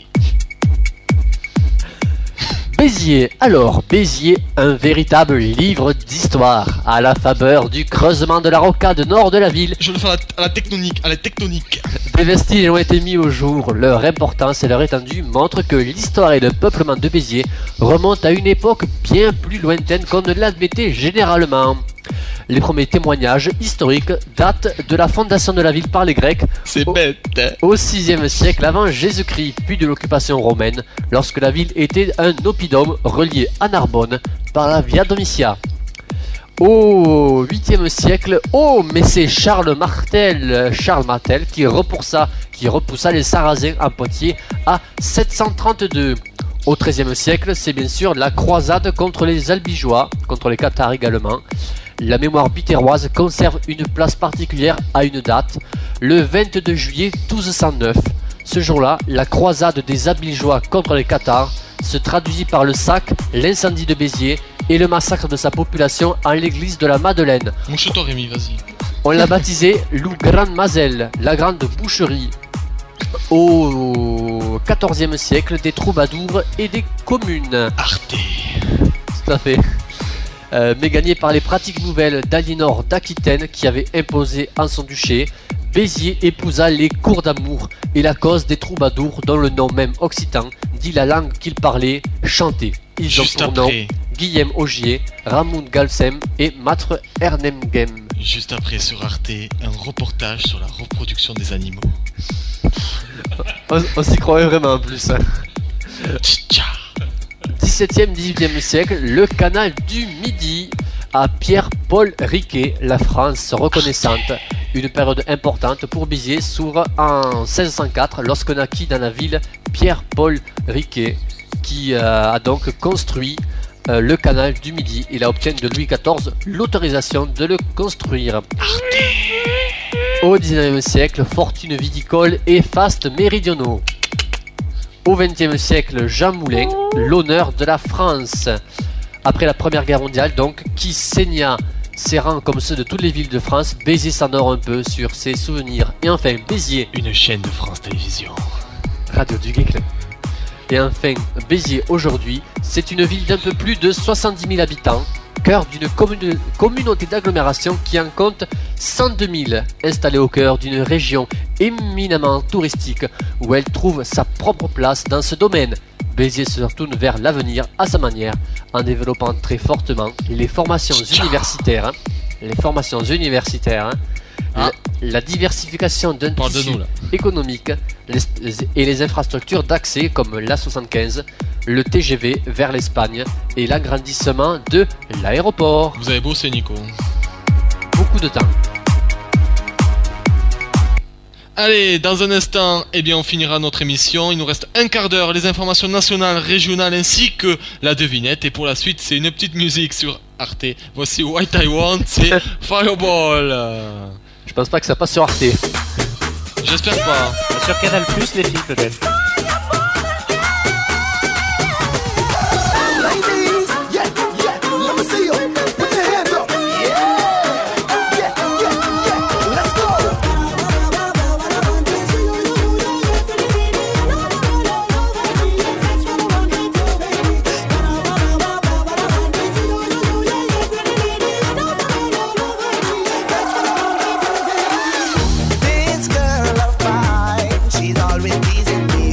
Béziers, alors Béziers, un véritable livre d'histoire, à la faveur du creusement de la rocade nord de la ville. Je le fais à la, à la tectonique, à la tectonique. Des vestiges ont été mis au jour, leur importance et leur étendue montrent que l'histoire et le peuplement de Béziers remontent à une époque bien plus lointaine qu'on ne l'admettait généralement. Les premiers témoignages historiques datent de la fondation de la ville par les Grecs C'est au, bête. Hein. au sixième siècle avant Jésus-Christ, puis de l'occupation romaine, lorsque la ville était un oppidum relié à Narbonne par la Via Domitia. Au huitième siècle, oh, mais c'est Charles Martel, Charles Martel qui repoussa, qui repoussa les Sarrasins à Poitiers à sept cent trente-deux. Au treizième siècle, c'est bien sûr la croisade contre les Albigeois, contre les Cathares également. La mémoire biterroise conserve une place particulière à une date, le vingt-deux juillet douze cent neuf. Ce jour-là, la croisade des Albigeois contre les Cathares se traduisit par le sac, l'incendie de Béziers et le massacre de sa population en l'église de la Madeleine. Mouche-toi Rémi, vas-y. On l'a baptisé Loup Grande Mazelle, la grande boucherie. Au quatorzième siècle, des troubadours et des communes. Arte. Tout à fait. Euh, mais gagné par les pratiques nouvelles d'Aliénor d'Aquitaine qui avait imposé en son duché, Béziers épousa les cours d'amour et la cause des troubadours dont le nom même occitan dit la langue qu'ils parlaient, chantait. Ils Juste ont pour après. nom Guillaume Augier, Ramon Galsem et Matre Ernemgem. Juste après sur Arte, un reportage sur la reproduction des animaux. On, on s'y croyait vraiment en plus. Hein. Tcha. dix-septième dix-huitième siècle, le canal du Midi à Pierre-Paul Riquet, la France reconnaissante. Une période importante pour Béziers s'ouvre en seize cent quatre lorsque naquit dans la ville Pierre-Paul Riquet qui euh, a donc construit euh, le canal du Midi. Il a obtenu de Louis quatorze l'autorisation de le construire. Au dix-neuvième siècle, fortune viticole et fastes méridionaux. Au vingtième siècle, Jean Moulin, l'honneur de la France. Après la Première Guerre mondiale, donc, qui saigna ses rangs comme ceux de toutes les villes de France, Béziers s'endort un peu sur ses souvenirs. Et enfin, Béziers, Une chaîne de France Télévisions. Radio du Guéclin. Et enfin, Béziers aujourd'hui, c'est une ville d'un peu plus de soixante-dix mille habitants, cœur d'une commune- communauté d'agglomération qui en compte cent deux mille, installée au cœur d'une région éminemment touristique où elle trouve sa propre place dans ce domaine. Béziers se retourne vers l'avenir à sa manière en développant très fortement les formations universitaires, hein, les formations universitaires, hein, Ah. la, la diversification d'un Parle de tissu nous, là. économique les- et les infrastructures d'accès comme l'A soixante-quinze, le T G V vers l'Espagne et l'agrandissement de l'aéroport. Vous avez bossé, Nico. Beaucoup de temps. Allez, dans un instant, eh bien, on finira notre émission. Il nous reste un quart d'heure, les informations nationales, régionales ainsi que la devinette. Et pour la suite, c'est une petite musique sur Arte. Voici White I Want, c'est Fireball. Je pense pas que ça passe sur Arte. J'espère pas. Sur Canal Plus, les filles peut-être. Ladies, yeah, yeah, let me see you. Put your hands up. Yeah, yeah, yeah, yeah. Let's go. This girl of mine, she's always teasing me.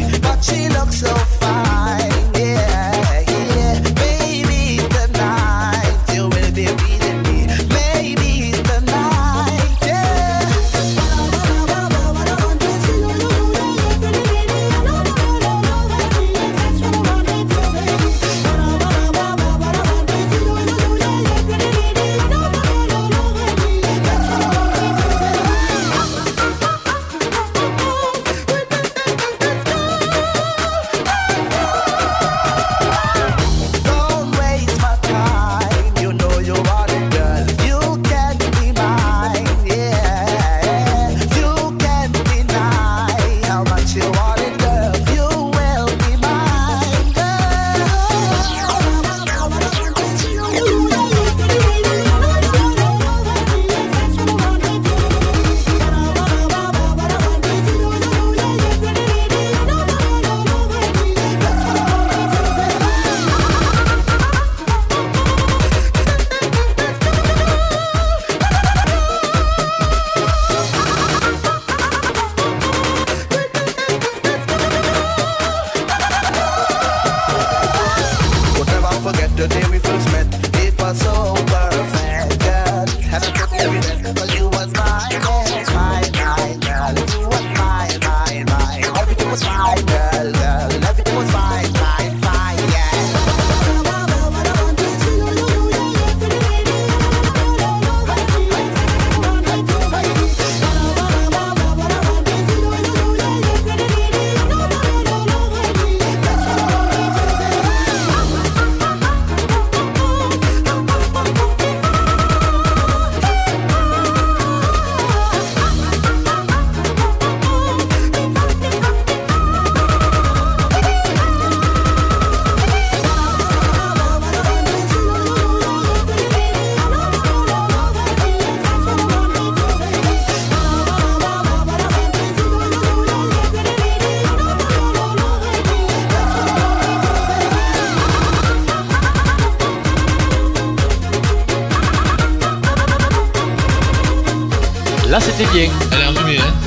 Là, c'était bien. Elle est enrhumée, hein.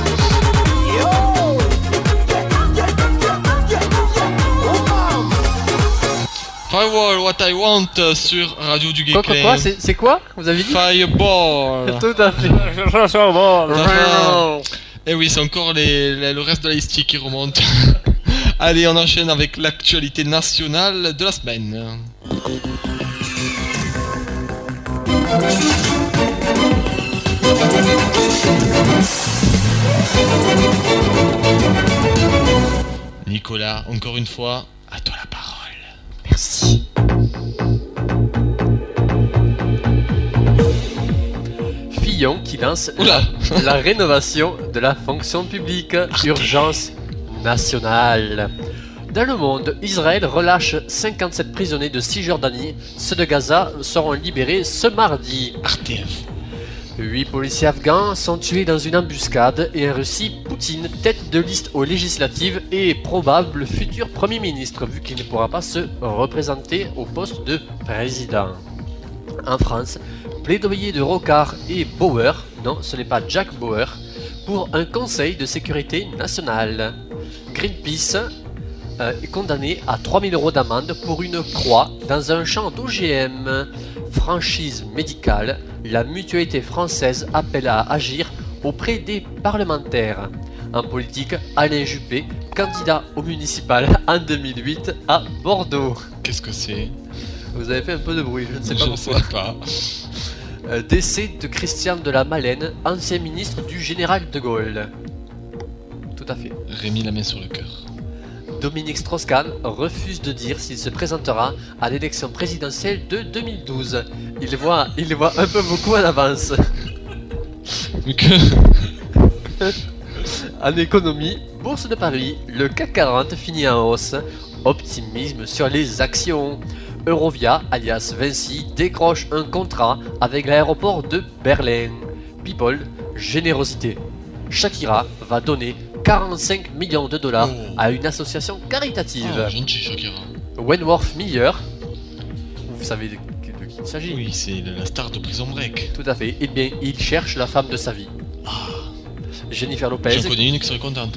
Firewall, What I Want euh, sur Radio du Quoi, quoi, Geekling. quoi c'est, c'est quoi vous avez dit? Fireball. Tout à fait. Enfin, Et oui, c'est encore les, les- le reste de la liste qui remonte. Allez, on enchaîne avec l'actualité nationale de la semaine. Nicolas, encore une fois, à toi la parole. Merci. Fillon qui lance Oula. la, la rénovation de la fonction publique. Urgence nationale. Dans le monde, Israël relâche cinquante-sept prisonniers de Cisjordanie. Ceux de Gaza seront libérés ce mardi. R T F. Huit policiers afghans sont tués dans une embuscade et en Russie, Poutine, tête de liste aux législatives et probable futur Premier ministre vu qu'il ne pourra pas se représenter au poste de président. En France, plaidoyer de Rocard et Bauer, non ce n'est pas Jack Bauer, pour un conseil de sécurité nationale. Greenpeace euh, est condamné à trois mille euros d'amende pour une croix dans un champ d'O G M. Franchise médicale, la mutualité française appelle à agir auprès des parlementaires. En politique, Alain Juppé, candidat au municipal en deux mille huit à Bordeaux. Qu'est-ce que c'est? Vous avez fait un peu de bruit, je ne sais pas Je pourquoi. sais pas. Euh, décès de Christian de la Malène, ancien ministre du général de Gaulle. Tout à fait. Rémi la main sur le cœur. Dominique Strauss-Kahn refuse de dire s'il se présentera à l'élection présidentielle de deux mille douze. Il voit, il voit un peu beaucoup en avance. Mais que... En économie, Bourse de Paris, le C A C quarante finit en hausse. Optimisme sur les actions. Eurovia, alias Vinci, décroche un contrat avec l'aéroport de Berlin. People, générosité. Shakira va donner quarante-cinq millions de dollars Oh. à une association caritative. Oh, gentil, Shakira. Wentworth Miller, vous savez de, de qui il s'agit? Oui, c'est la star de Prison Break. Tout à fait. Eh bien, il cherche la femme de sa vie. Jennifer Lopez. J'en connais une qui serait contente.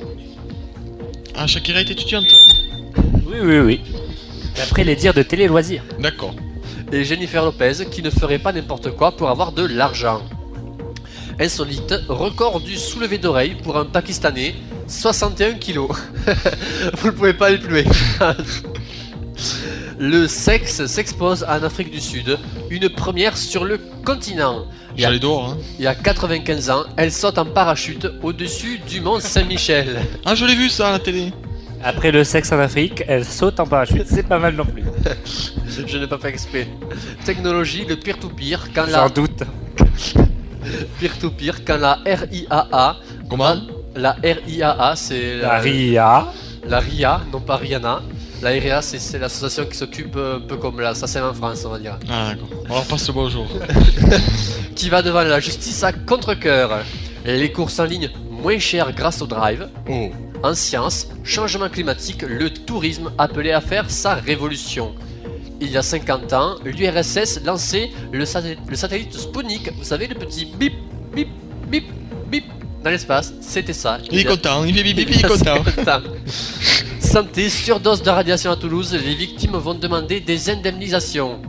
Ah, Shakira est étudiante. Oui, oui, oui. D'après les dires de Télé Loisirs. D'accord. Et Jennifer Lopez qui ne ferait pas n'importe quoi pour avoir de l'argent. Insolite, record du soulevé d'oreille pour un Pakistanais, soixante et un kilos. Vous ne pouvez pas aller plus loin. Le sexe s'expose en Afrique du Sud, une première sur le continent. Il y a, J'allais dehors, hein. il y a quatre-vingt-quinze ans, elle saute en parachute au-dessus du mont Saint-Michel. Ah, je l'ai vu ça à la télé. Après le sexe en Afrique, elle saute en parachute. C'est pas mal non plus. Je n'ai pas fait exprès. Technologie, le peer-to-peer, quand Sans la doute. peer-to-peer, quand la R I A A. Comment? La R I A A, c'est La R I A. La R I A, non pas Rihanna. La R I A, c'est, c'est l'association qui s'occupe un peu comme la S A C M en France, on va dire. Ah, d'accord. Alors passe le bonjour. Qui va devant la justice à contre-cœur. Les courses en ligne moins chères grâce au drive. Oh. En sciences, changement climatique, le tourisme appelé à faire sa révolution. Il y a cinquante ans, l'U R S S lançait le, sat- le satellite Sputnik, vous savez, le petit bip, bip, bip, bip dans l'espace. C'était ça. Il est y a- content, il fait bibi, il est y a content. cinquante ans. Santé, surdose de radiation à Toulouse, les victimes vont demander des indemnisations.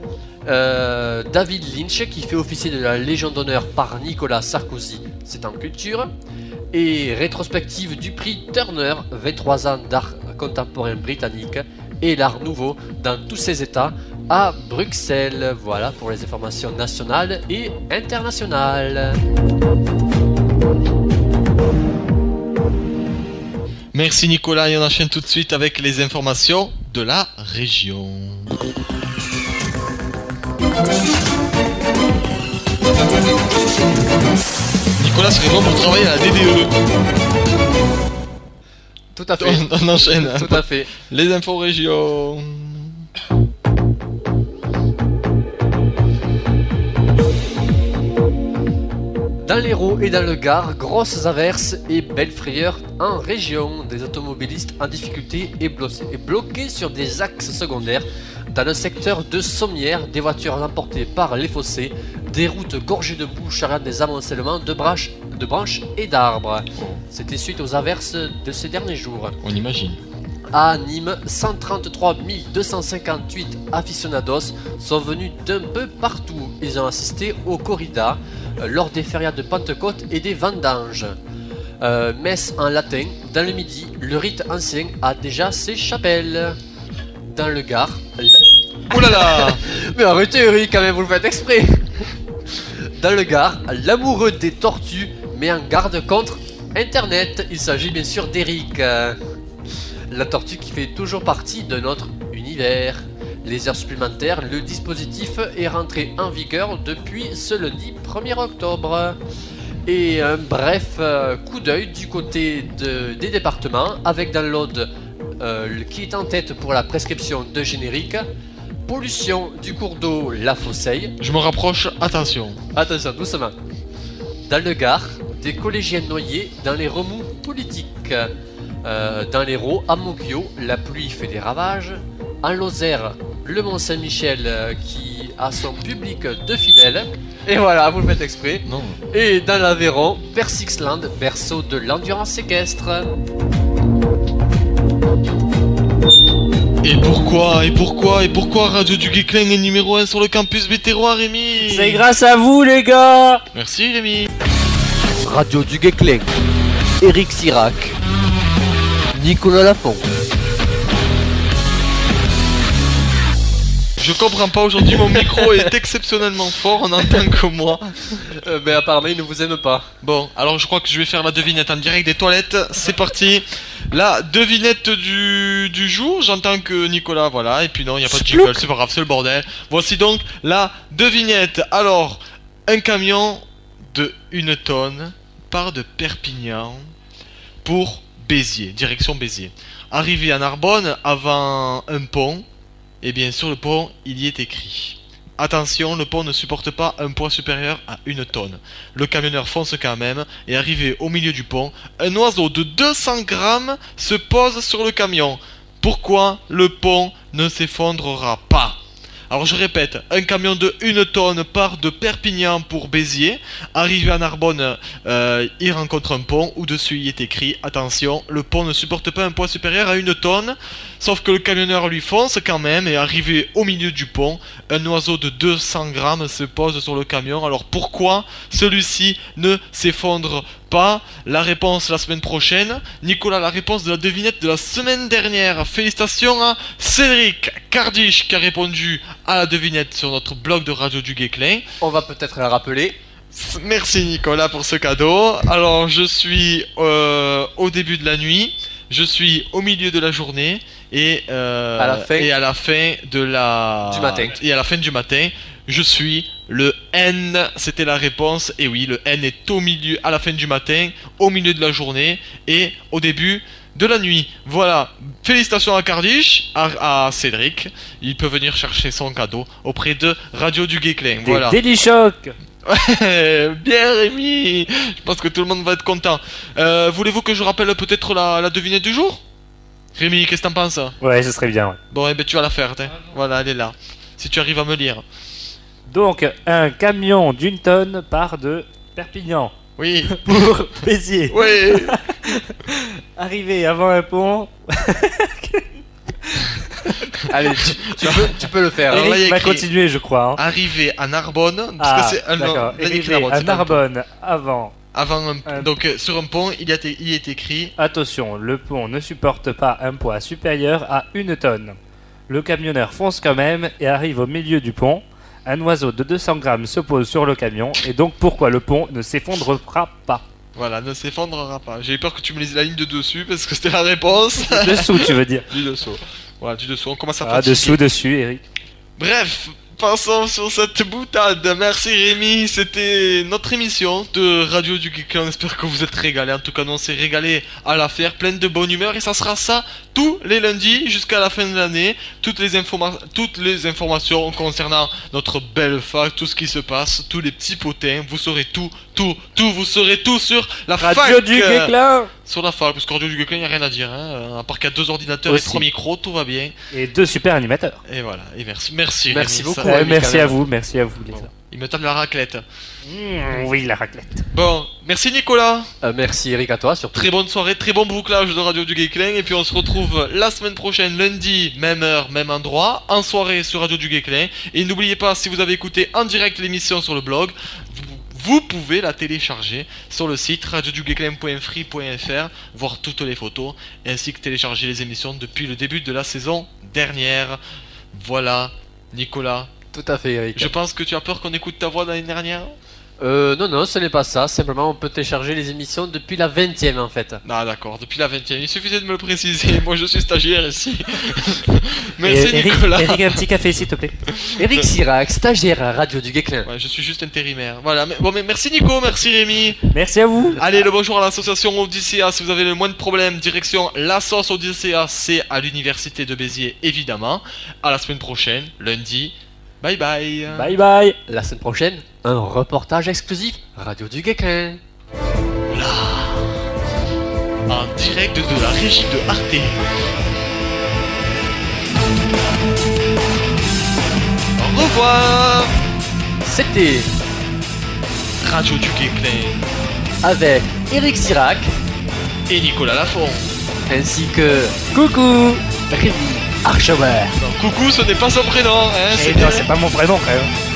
Euh, David Lynch, qui fait officier de la Légion d'honneur par Nicolas Sarkozy, c'est en culture. Et rétrospective du prix Turner, vingt-trois ans d'art contemporain britannique et l'art nouveau dans tous ses états à Bruxelles. Voilà pour les informations nationales et internationales. Merci Nicolas et on enchaîne tout de suite avec les informations de la région. Nicolas serait bon pour travailler à la D D E. Tout à fait. On, on enchaîne. Tout à fait. Les infos région. Dans l'Hérault et dans le Gard, grosses averses et belles frayeurs en région. Des automobilistes en difficulté et blo- et bloqués sur des axes secondaires. Dans le secteur de Sommières, des voitures emportées par les fossés, des routes gorgées de boue charriant des amoncellements de branches, de branches et d'arbres. C'était suite aux averses de ces derniers jours. On imagine. À Nîmes, cent trente-trois mille deux cent cinquante-huit aficionados sont venus d'un peu partout. Ils ont assisté aux corridas euh, lors des férias de Pentecôte et des vendanges. Euh, messe en latin, dans le midi, le rite ancien a déjà ses chapelles. Dans le Gard... Ouh là là. Mais arrêtez Eric, quand même, vous le faites exprès. Dans le Gard, l'amoureux des tortues met en garde contre Internet. Il s'agit bien sûr d'Eric. Euh, La tortue qui fait toujours partie de notre univers. Les heures supplémentaires, le dispositif est rentré en vigueur depuis ce lundi premier octobre. Et un bref euh, coup d'œil du côté de- des départements, avec dans l'Aude euh, le- qui est en tête pour la prescription de générique. Pollution du cours d'eau, la Fosseille. Je me rapproche, attention. Attention, doucement. Dans le Gard, des collégiens noyés dans les remous politiques. Euh, dans l'Hérault, à Moguio, la pluie fait des ravages. En Lozère, le Mont-Saint-Michel euh, qui a son public de fidèles. Et voilà, vous le faites exprès. Non. Et dans l'Aveyron, Persixland, berceau de l'endurance équestre. Et pourquoi, et pourquoi, et pourquoi Radio du Geekling est numéro un sur le campus Béterrois, Rémi? C'est grâce à vous, les gars. Merci, Rémi. Radio du Geekling, Eric Sirac, Nicolas Lafont. Je comprends pas, aujourd'hui mon micro est exceptionnellement fort, on n'entend que moi. Euh, mais apparemment, il ne vous aime pas. Bon, alors je crois que je vais faire la devinette en direct des toilettes, c'est parti. La devinette du, du jour, j'entends que Nicolas, voilà, et puis non, il n'y a pas de jingle, c'est pas grave, c'est le bordel. Voici donc la devinette. Alors, un camion de une tonne part de Perpignan pour Béziers, direction Béziers. Arrivé à Narbonne avant un pont, et bien sur le pont, il y est écrit: attention, le pont ne supporte pas un poids supérieur à une tonne. Le camionneur fonce quand même, et arrivé au milieu du pont, un oiseau de deux cents grammes se pose sur le camion. Pourquoi le pont ne s'effondrera pas? Alors je répète, un camion de une tonne part de Perpignan pour Béziers. Arrivé à Narbonne, euh, il rencontre un pont où dessus il est écrit: attention, le pont ne supporte pas un poids supérieur à une tonne. Sauf que le camionneur lui fonce quand même, et arrivé au milieu du pont, un oiseau de deux cents grammes se pose sur le camion. Alors pourquoi celui-ci ne s'effondre pas? La réponse la semaine prochaine. Nicolas, la réponse de la devinette de la semaine dernière. Félicitations à Cédric Cardiche qui a répondu à la devinette sur notre blog de Radio du Geekling. On va peut-être la rappeler. Merci Nicolas pour ce cadeau. Alors je suis euh, au début de la nuit, je suis au milieu de la journée et, euh, à la fin. et à la fin de la Du matin. Et à la fin du matin, je suis le N. C'était la réponse. Et oui, le N est au milieu, à la fin du matin, au milieu de la journée et au début de la nuit. Voilà. Félicitations à Cardiche, à, à Cédric. Il peut venir chercher son cadeau auprès de Radio du Geekling. Des Voilà. Délichocs. Ouais, bien Rémi. Je pense que tout le monde va être content. Euh, voulez-vous que je rappelle peut-être la, la devinette du jour? Rémi, qu'est-ce que t'en penses? Ouais, ce serait bien. Ouais. Bon, eh ben tu vas la faire, t'es. Voilà, elle est là. Si tu arrives à me lire. Donc, un camion d'une tonne part de Perpignan Oui. pour Béziers. Oui. Arrivé avant un pont, Allez, tu, tu peux, tu peux le faire. Alors là, il y Eric a va écrit- continuer, je crois. hein. Arrivé à Narbonne. Parce Ah, que c'est. ah, non, d'accord. là, il y a écrit Arrivé Narbonne, à c'est pas le pont. Narbonne avant. Avant un... Un- Donc euh, sur un pont, il y a t- il est écrit. Attention, le pont ne supporte pas un poids supérieur à une tonne. Le camionneur fonce quand même et arrive au milieu du pont. Un oiseau de deux cents grammes se pose sur le camion et donc pourquoi le pont ne s'effondrera pas? Voilà, ne s'effondrera pas. J'ai eu peur que tu me lises la ligne de dessus parce que c'était la réponse. Dessous, tu veux dire? Du dessous. Voilà, du dessous. On commence à Ah, fatiguer. dessous, dessus, Eric. Bref, Passons sur cette boutade. Merci Rémi, c'était notre émission de Radio du Geek. On espère que vous êtes régalés. En tout cas, nous on s'est régalés à la faire, pleine de bonne humeur. Et ça sera ça tous les lundis jusqu'à la fin de l'année. Toutes les, informa- toutes les informations concernant notre belle fac, tout ce qui se passe, tous les petits potins. Vous saurez tout, tout, tout. Vous saurez tout sur la Radio fac. du euh, Geekling. Sur la fac, parce que Radio du Geekling, il n'y a rien à dire. Hein. À part qu'il y a deux ordinateurs Aussi. et trois micros, tout va bien. Et deux super animateurs. Et voilà. Et merci, merci. Merci Rémi, beaucoup. ça- Euh, Rémi, merci quand à même. vous, merci à vous les Bon, gars. il me tape la raclette. Mmh, oui, la raclette. Bon, merci Nicolas. Euh, merci Eric à toi surtout. Très bonne soirée, très bon bouclage de Radio du Geekling. Et puis on se retrouve la semaine prochaine, lundi, même heure, même endroit, en soirée sur Radio du Geekling. Et n'oubliez pas, si vous avez écouté en direct l'émission sur le blog, vous, vous pouvez la télécharger sur le site radio du geekling point free point f r, voir toutes les photos, ainsi que télécharger les émissions depuis le début de la saison dernière. Voilà, Nicolas. Tout à fait Eric. Je pense que tu as peur qu'on écoute ta voix l'année dernière. Euh, non, non, ce n'est pas ça. Simplement, on peut télécharger les émissions depuis la vingtième en fait. Ah d'accord, depuis la vingtième. Il suffisait de me le préciser. Moi je suis stagiaire ici. Merci Et Eric, Nicolas. Eric, un petit café s'il te plaît. Eric Sirac, stagiaire à Radio du Geekling. Ouais, je suis juste intérimaire. Voilà. Mais- Bon, mais merci Nico, merci Rémi. Merci à vous. Allez, le bonjour à l'association Odyssea. Si vous avez le moins de problèmes, direction la sauce Odyssea, c'est à l'université de Béziers évidemment. À la semaine prochaine, lundi. Bye bye. Bye bye. La semaine prochaine, un reportage exclusif Radio du Geekling. En direct de la régie de Arte. Au revoir. C'était Radio du Geekling avec Eric Sirac et Nicolas Lafont. ainsi que coucou Rémi Archauer. Non, coucou, ce n'est pas son prénom, hein, Eh c'est non, c'est pas mon prénom quand même.